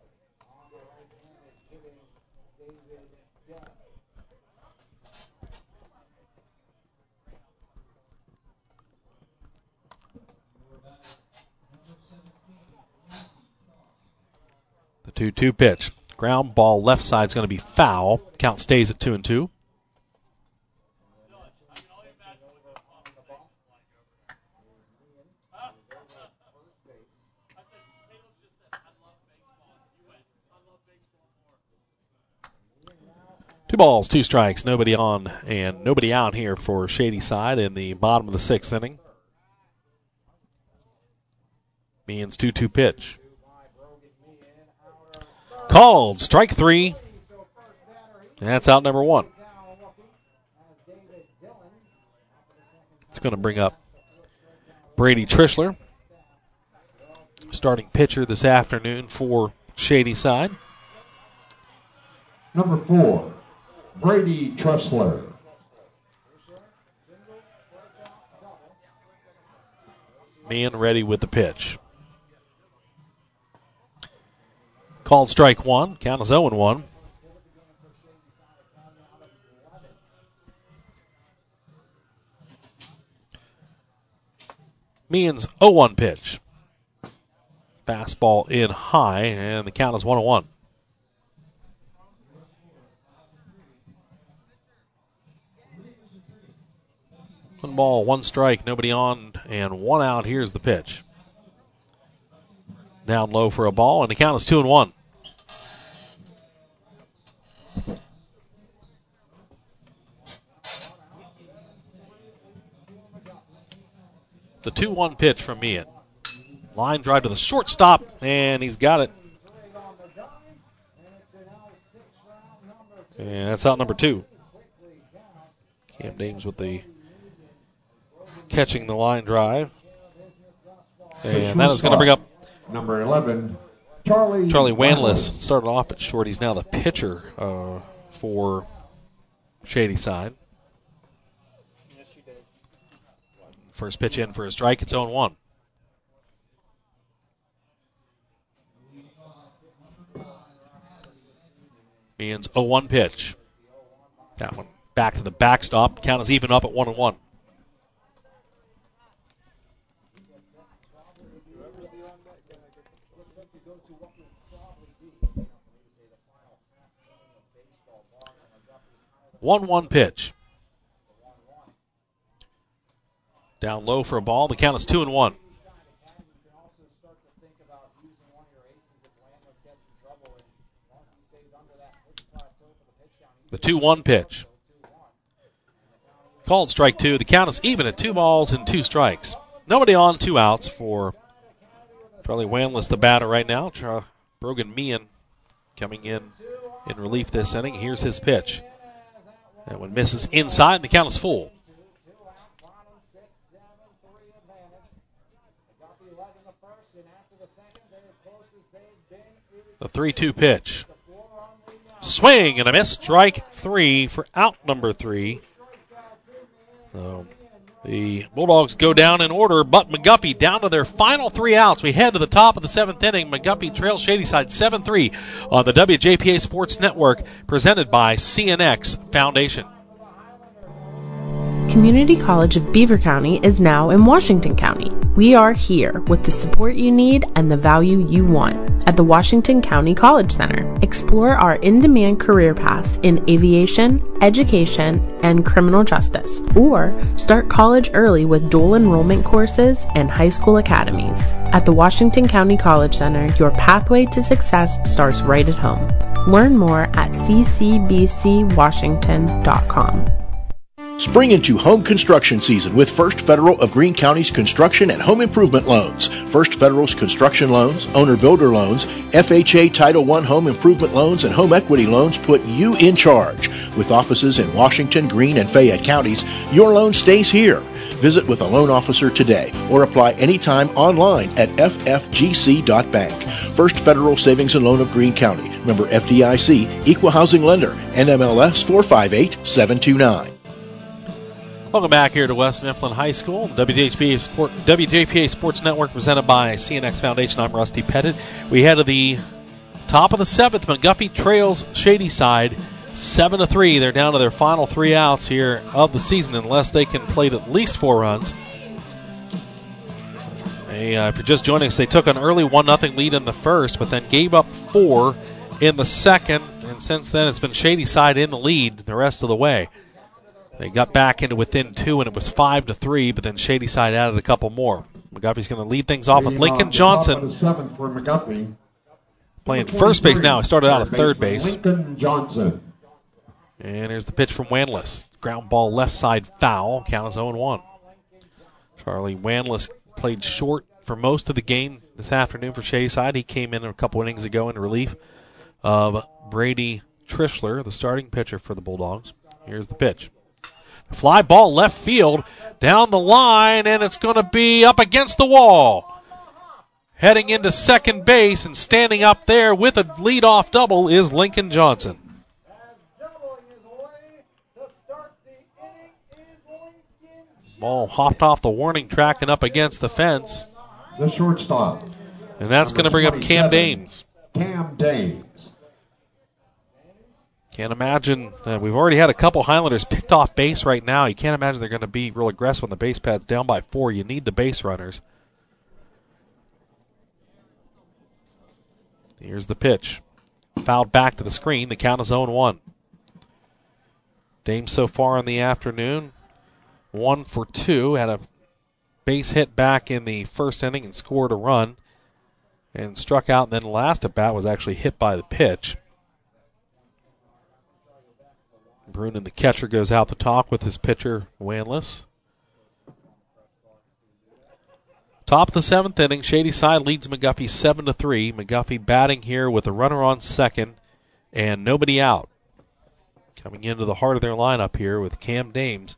The two two pitch. Ground ball left side is going to be foul. Count stays at two and two. Two balls, two strikes, nobody on and nobody out here for Shady Side in the bottom of the sixth inning. Meehan's two two pitch. Called, strike three. That's out number one. It's going to bring up Brady Trischler, starting pitcher this afternoon for Shady Side. Number four, Brady Trischler. Meehan ready with the pitch. Called strike one. Count is oh and one. Meehan's oh one pitch. Fastball in high, and the count is one and one. One ball, one strike, nobody on, and one out. Here's the pitch. Down low for a ball, and the count is two and one. The two one pitch from Meehan. Line drive to the shortstop, and he's got it. And that's out number two. Cam Dames with the catching the line drive. And that is going to bring up number eleven, Charlie Charlie Wanless. Started off at short. He's now the pitcher uh, for Shady Side. First pitch in for a strike. It's oh and one. Meehan's oh one pitch. That one back to the backstop. Count is even up at one and one. one one pitch. Down low for a ball. The count is two and one. The two one pitch. Called strike two. The count is even at two balls and two strikes. Nobody on, two outs for Charlie Wanless, the batter right now. Char- Brogan Meehan coming in in relief this inning. Here's his pitch. That one misses inside, and the count is full. The three two pitch. Swing and a miss. Strike three for out number three. So the Bulldogs go down in order, but McGuffey down to their final three outs. We head to the top of the seventh inning. McGuffey trails Shady Side seven three on the W J P A Sports Network, presented by C N X Foundation. Community College of Beaver County is now in Washington County. We are here with the support you need and the value you want at the Washington County College Center. Explore our in-demand career paths in aviation, education, and criminal justice, or start college early with dual enrollment courses and high school academies. At the Washington County College Center, your pathway to success starts right at home. Learn more at c c b c washington dot com. Spring into home construction season with First Federal of Greene County's construction and home improvement loans. First Federal's construction loans, owner-builder loans, F H A Title one home improvement loans, and home equity loans put you in charge. With offices in Washington, Greene, and Fayette counties, your loan stays here. Visit with a loan officer today or apply anytime online at f f g c dot bank. First Federal Savings and Loan of Greene County. Member F D I C, Equal Housing Lender, N M L S four five eight seven two nine. Welcome back here to West Mifflin High School. W J P A, Sport, W J P A Sports Network presented by C N X Foundation. I'm Rusty Pettit. We head to the top of the seventh. McGuffey trails Shady Side seven to three. They're down to their final three outs here of the season unless they can plate at least four runs. They, uh, if you're just joining us, they took an early one nothing lead in the first, but then gave up four in the second. And since then, it's been Shady Side in the lead the rest of the way. They got back into within two, and it was five to three. But then Shady Side added a couple more. McGuffey's going to lead things off with Lincoln Johnson. Seventh for McGuffey. Playing first base now. He started out at third base. Lincoln Johnson. And here's the pitch from Wanless. Ground ball left side foul. Count is oh and one. Charlie Wanless played short for most of the game this afternoon for Shady Side. He came in a couple innings ago in relief of Brady Trischler, the starting pitcher for the Bulldogs. Here's the pitch. Fly ball left field, down the line, and it's going to be up against the wall. Heading into second base and standing up there with a leadoff double is Lincoln Johnson. Ball hopped off the warning track and up against the fence. The shortstop. And that's going to bring up Cam Dames. Cam Dames. Can't imagine. Uh, we've already had a couple Highlanders picked off base right now. You can't imagine they're going to be real aggressive when the base pad's down by four. You need the base runners. Here's the pitch. Fouled back to the screen. The count is oh and one. Dames so far in the afternoon, one for two. Had a base hit back in the first inning and scored a run. And struck out, and then the last at bat was actually hit by the pitch. Brunin, the catcher, goes out the top with his pitcher, Wanless. Top of the seventh inning, Shady Side leads McGuffey seven to three. McGuffey batting here with a runner on second and nobody out. Coming into the heart of their lineup here with Cam Dames.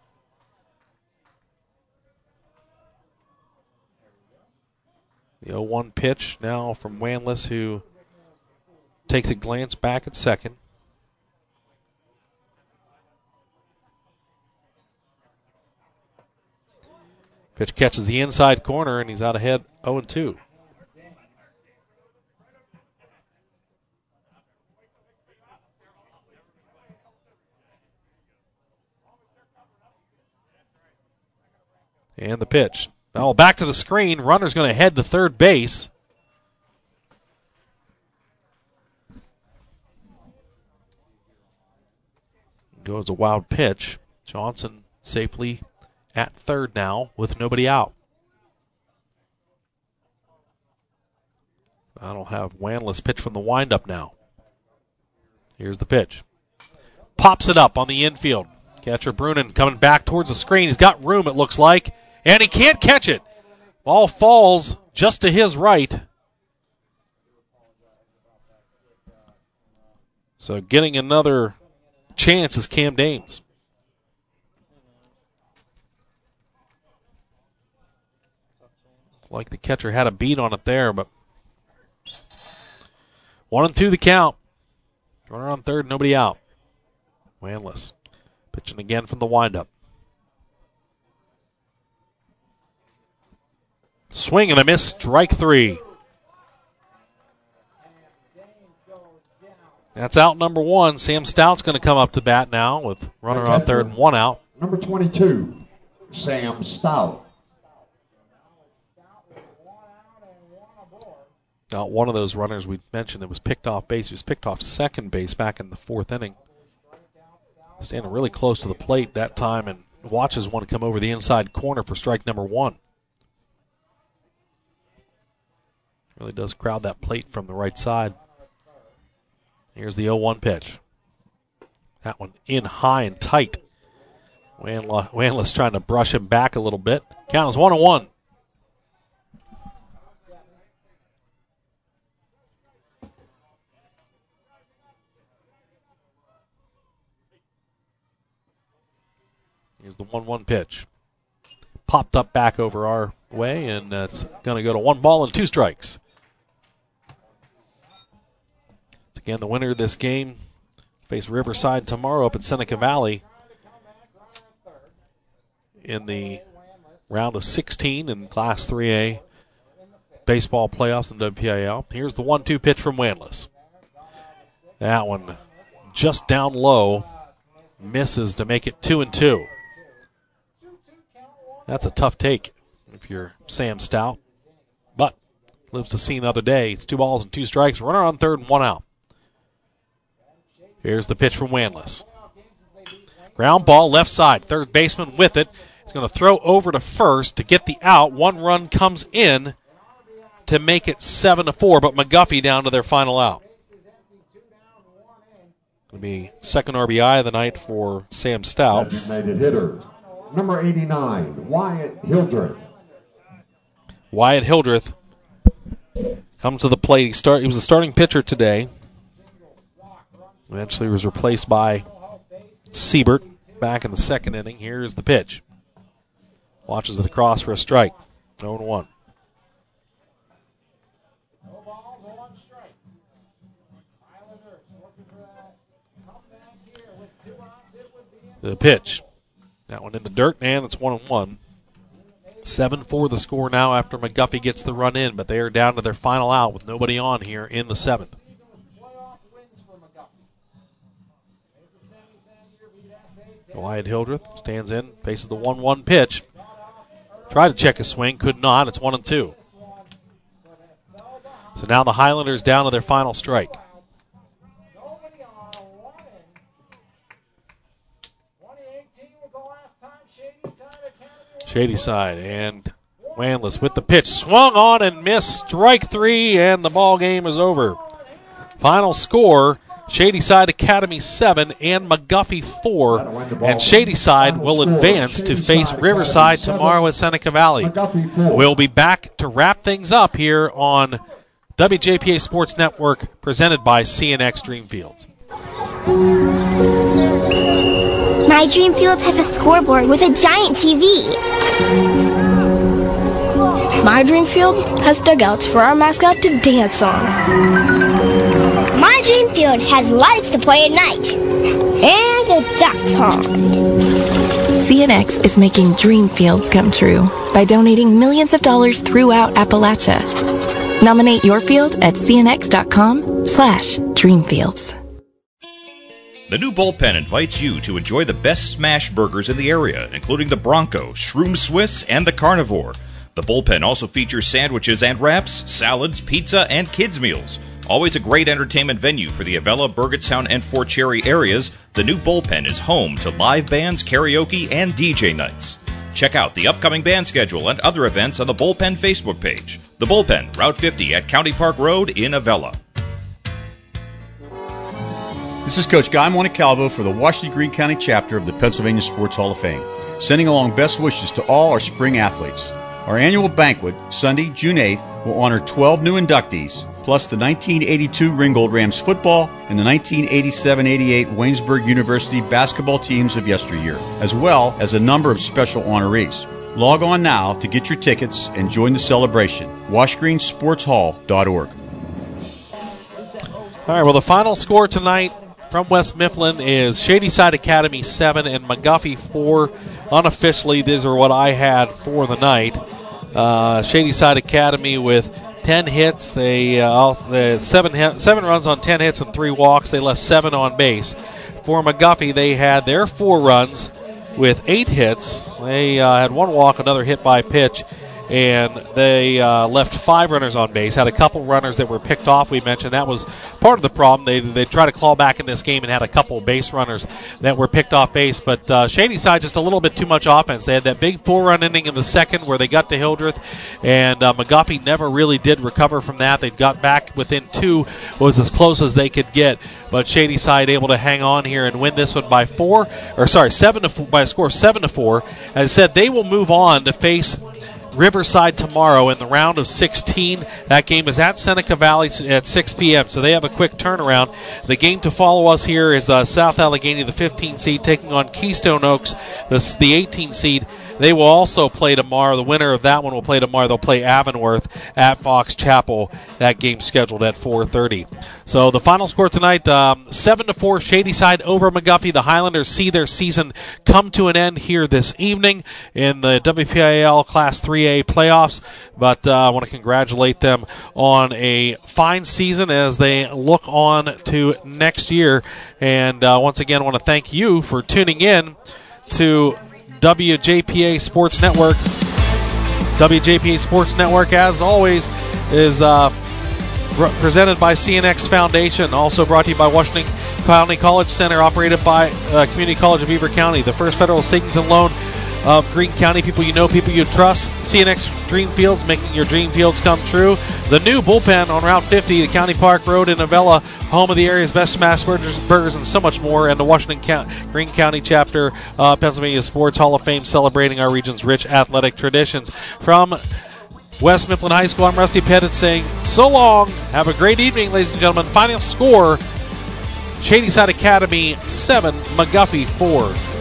The oh one pitch now from Wanless, who takes a glance back at second. Pitch catches the inside corner, and he's out ahead oh and two. And the pitch. Now back to the screen. Runner's going to head to third base. Goes a wild pitch. Johnson safely at third now with nobody out. That'll have Wanless pitch from the windup now. Here's the pitch. Pops it up on the infield. Catcher Brunin coming back towards the screen. He's got room, it looks like, and he can't catch it. Ball falls just to his right. So getting another chance is Cam Dames. Like the catcher had a beat on it there, but one and two the count. Runner on third, nobody out. Wanless pitching again from the windup. Swing and a miss, strike three. That's out number one. Sam Stout's going to come up to bat now with runner on third and one out. Number twenty-two, Sam Stout. Now, one of those runners we mentioned that was picked off base. He was picked off second base back in the fourth inning. Standing really close to the plate that time and watches one come over the inside corner for strike number one. Really does crowd that plate from the right side. Here's the oh one pitch. That one in high and tight. Wanla, Wanla's trying to brush him back a little bit. Count is one and one. Here's the one one pitch. Popped up back over our way, and uh, it's going to go to one ball and two strikes. Again, the winner of this game face Riverside tomorrow up at Seneca Valley in the round of sixteen in Class three A baseball playoffs in W P I L. Here's the one two pitch from Wanlis. That one just down low, misses to make it two and two. That's a tough take if you're Sam Stout, but lives to see another day. It's two balls and two strikes. Runner on third and one out. Here's the pitch from Wanlis. Ground ball left side. Third baseman with it. He's going to throw over to first to get the out. One run comes in to make it seven to four, but McGuffey down to their final out. Going to be second R B I of the night for Sam Stout. Designated hitter, number eighty-nine, Wyatt Hildreth. Wyatt Hildreth comes to the plate. He start. He was the starting pitcher today. Eventually was replaced by Siebert back in the second inning. Here's the pitch. Watches it across for a strike. oh and one. The pitch. That one in the dirt, and it's one and one. seven four the score now after McGuffey gets the run in, but they are down to their final out with nobody on here in the seventh. Wyatt Hildreth stands in, faces the one one pitch. Tried to check his swing, could not. It's one and two. So now the Highlanders down to their final strike. Shady Side and Wanlis with the pitch. Swung on and missed. Strike three, and the ball game is over. Final score, Shady Side Academy seven and McGuffey four. And Shady Side will advance to face Riverside tomorrow at Seneca Valley. We'll be back to wrap things up here on W J P A Sports Network, presented by C N X Dreamfields. My Dreamfields has a scoreboard with a giant T V. My Dreamfield has dugouts for our mascot to dance on. My Dreamfield has lights to play at night. And a duck pond. C N X is making dream fields come true by donating millions of dollars throughout Appalachia. Nominate your field at cnx.com slash dreamfields. The new Bullpen invites you to enjoy the best smash burgers in the area, including the Bronco, Shroom Swiss, and the Carnivore. The Bullpen also features sandwiches and wraps, salads, pizza, and kids' meals. Always a great entertainment venue for the Avella, Burgettstown, and Fort Cherry areas, the new Bullpen is home to live bands, karaoke, and D J nights. Check out the upcoming band schedule and other events on the Bullpen Facebook page. The Bullpen, Route fifty at County Park Road in Avella. This is Coach Guy Montecalvo for the Washington Greene County chapter of the Pennsylvania Sports Hall of Fame, sending along best wishes to all our spring athletes. Our annual banquet, Sunday, June eighth, will honor twelve new inductees, plus the nineteen eighty-two Ringgold Rams football and the nineteen eighty-seven eighty-eight Waynesburg University basketball teams of yesteryear, as well as a number of special honorees. Log on now to get your tickets and join the celebration. wash green sports hall dot org. All right, well, the final score tonight from West Mifflin is Shady Side Academy seven and McGuffey four. Unofficially, these are what I had for the night. Uh, Shady Side Academy with ten hits. They uh, also, they seven hit, seven runs on ten hits and three walks. They left seven on base. For McGuffey, they had their four runs with eight hits. They uh, had one walk, another hit by pitch, and they uh, left five runners on base. Had a couple runners that were picked off. We mentioned that was part of the problem. They they tried to claw back in this game and had a couple base runners that were picked off base. But uh, Shadyside just a little bit too much offense. They had that big four-run inning in the second where they got to Hildreth, and uh, McGuffey never really did recover from that. They got back within two, was as close as they could get. But Shadyside able to hang on here and win this one by four, or sorry, seven to four, by a score of seven to four. As I said, they will move on to face Riverside tomorrow in the round of sixteen. That game is at Seneca Valley at six p.m., so they have a quick turnaround. The game to follow us here is uh, South Allegheny, the fifteen seed, taking on Keystone Oaks, the, the eighteen seed. They will also play tomorrow. The winner of that one will play tomorrow. They'll play Avonworth at Fox Chapel. That game scheduled at four thirty. So the final score tonight, um, seven to four, Shadyside over McGuffey. The Highlanders see their season come to an end here this evening in the W P I A L Class three A playoffs. But uh, I want to congratulate them on a fine season as they look on to next year. And uh, once again, I want to thank you for tuning in to W J P A Sports Network. W J P A Sports Network, as always, is uh, presented by C N X Foundation, also brought to you by Washington County College Center, operated by uh, Community College of Beaver County, the First Federal Savings and Loan of Greene County. People you know, people you trust. C N X Dream Fields, making your dream fields come true. The new bullpen on Route fifty, the County Park Road in Avella, home of the area's best smash burgers, burgers and so much more. And the Washington County, Greene County chapter, uh, Pennsylvania Sports Hall of Fame, celebrating our region's rich athletic traditions. From West Mifflin High School, I'm Rusty Pettit saying so long. Have a great evening, ladies and gentlemen. Final score, Shadyside Academy seven, McGuffey four.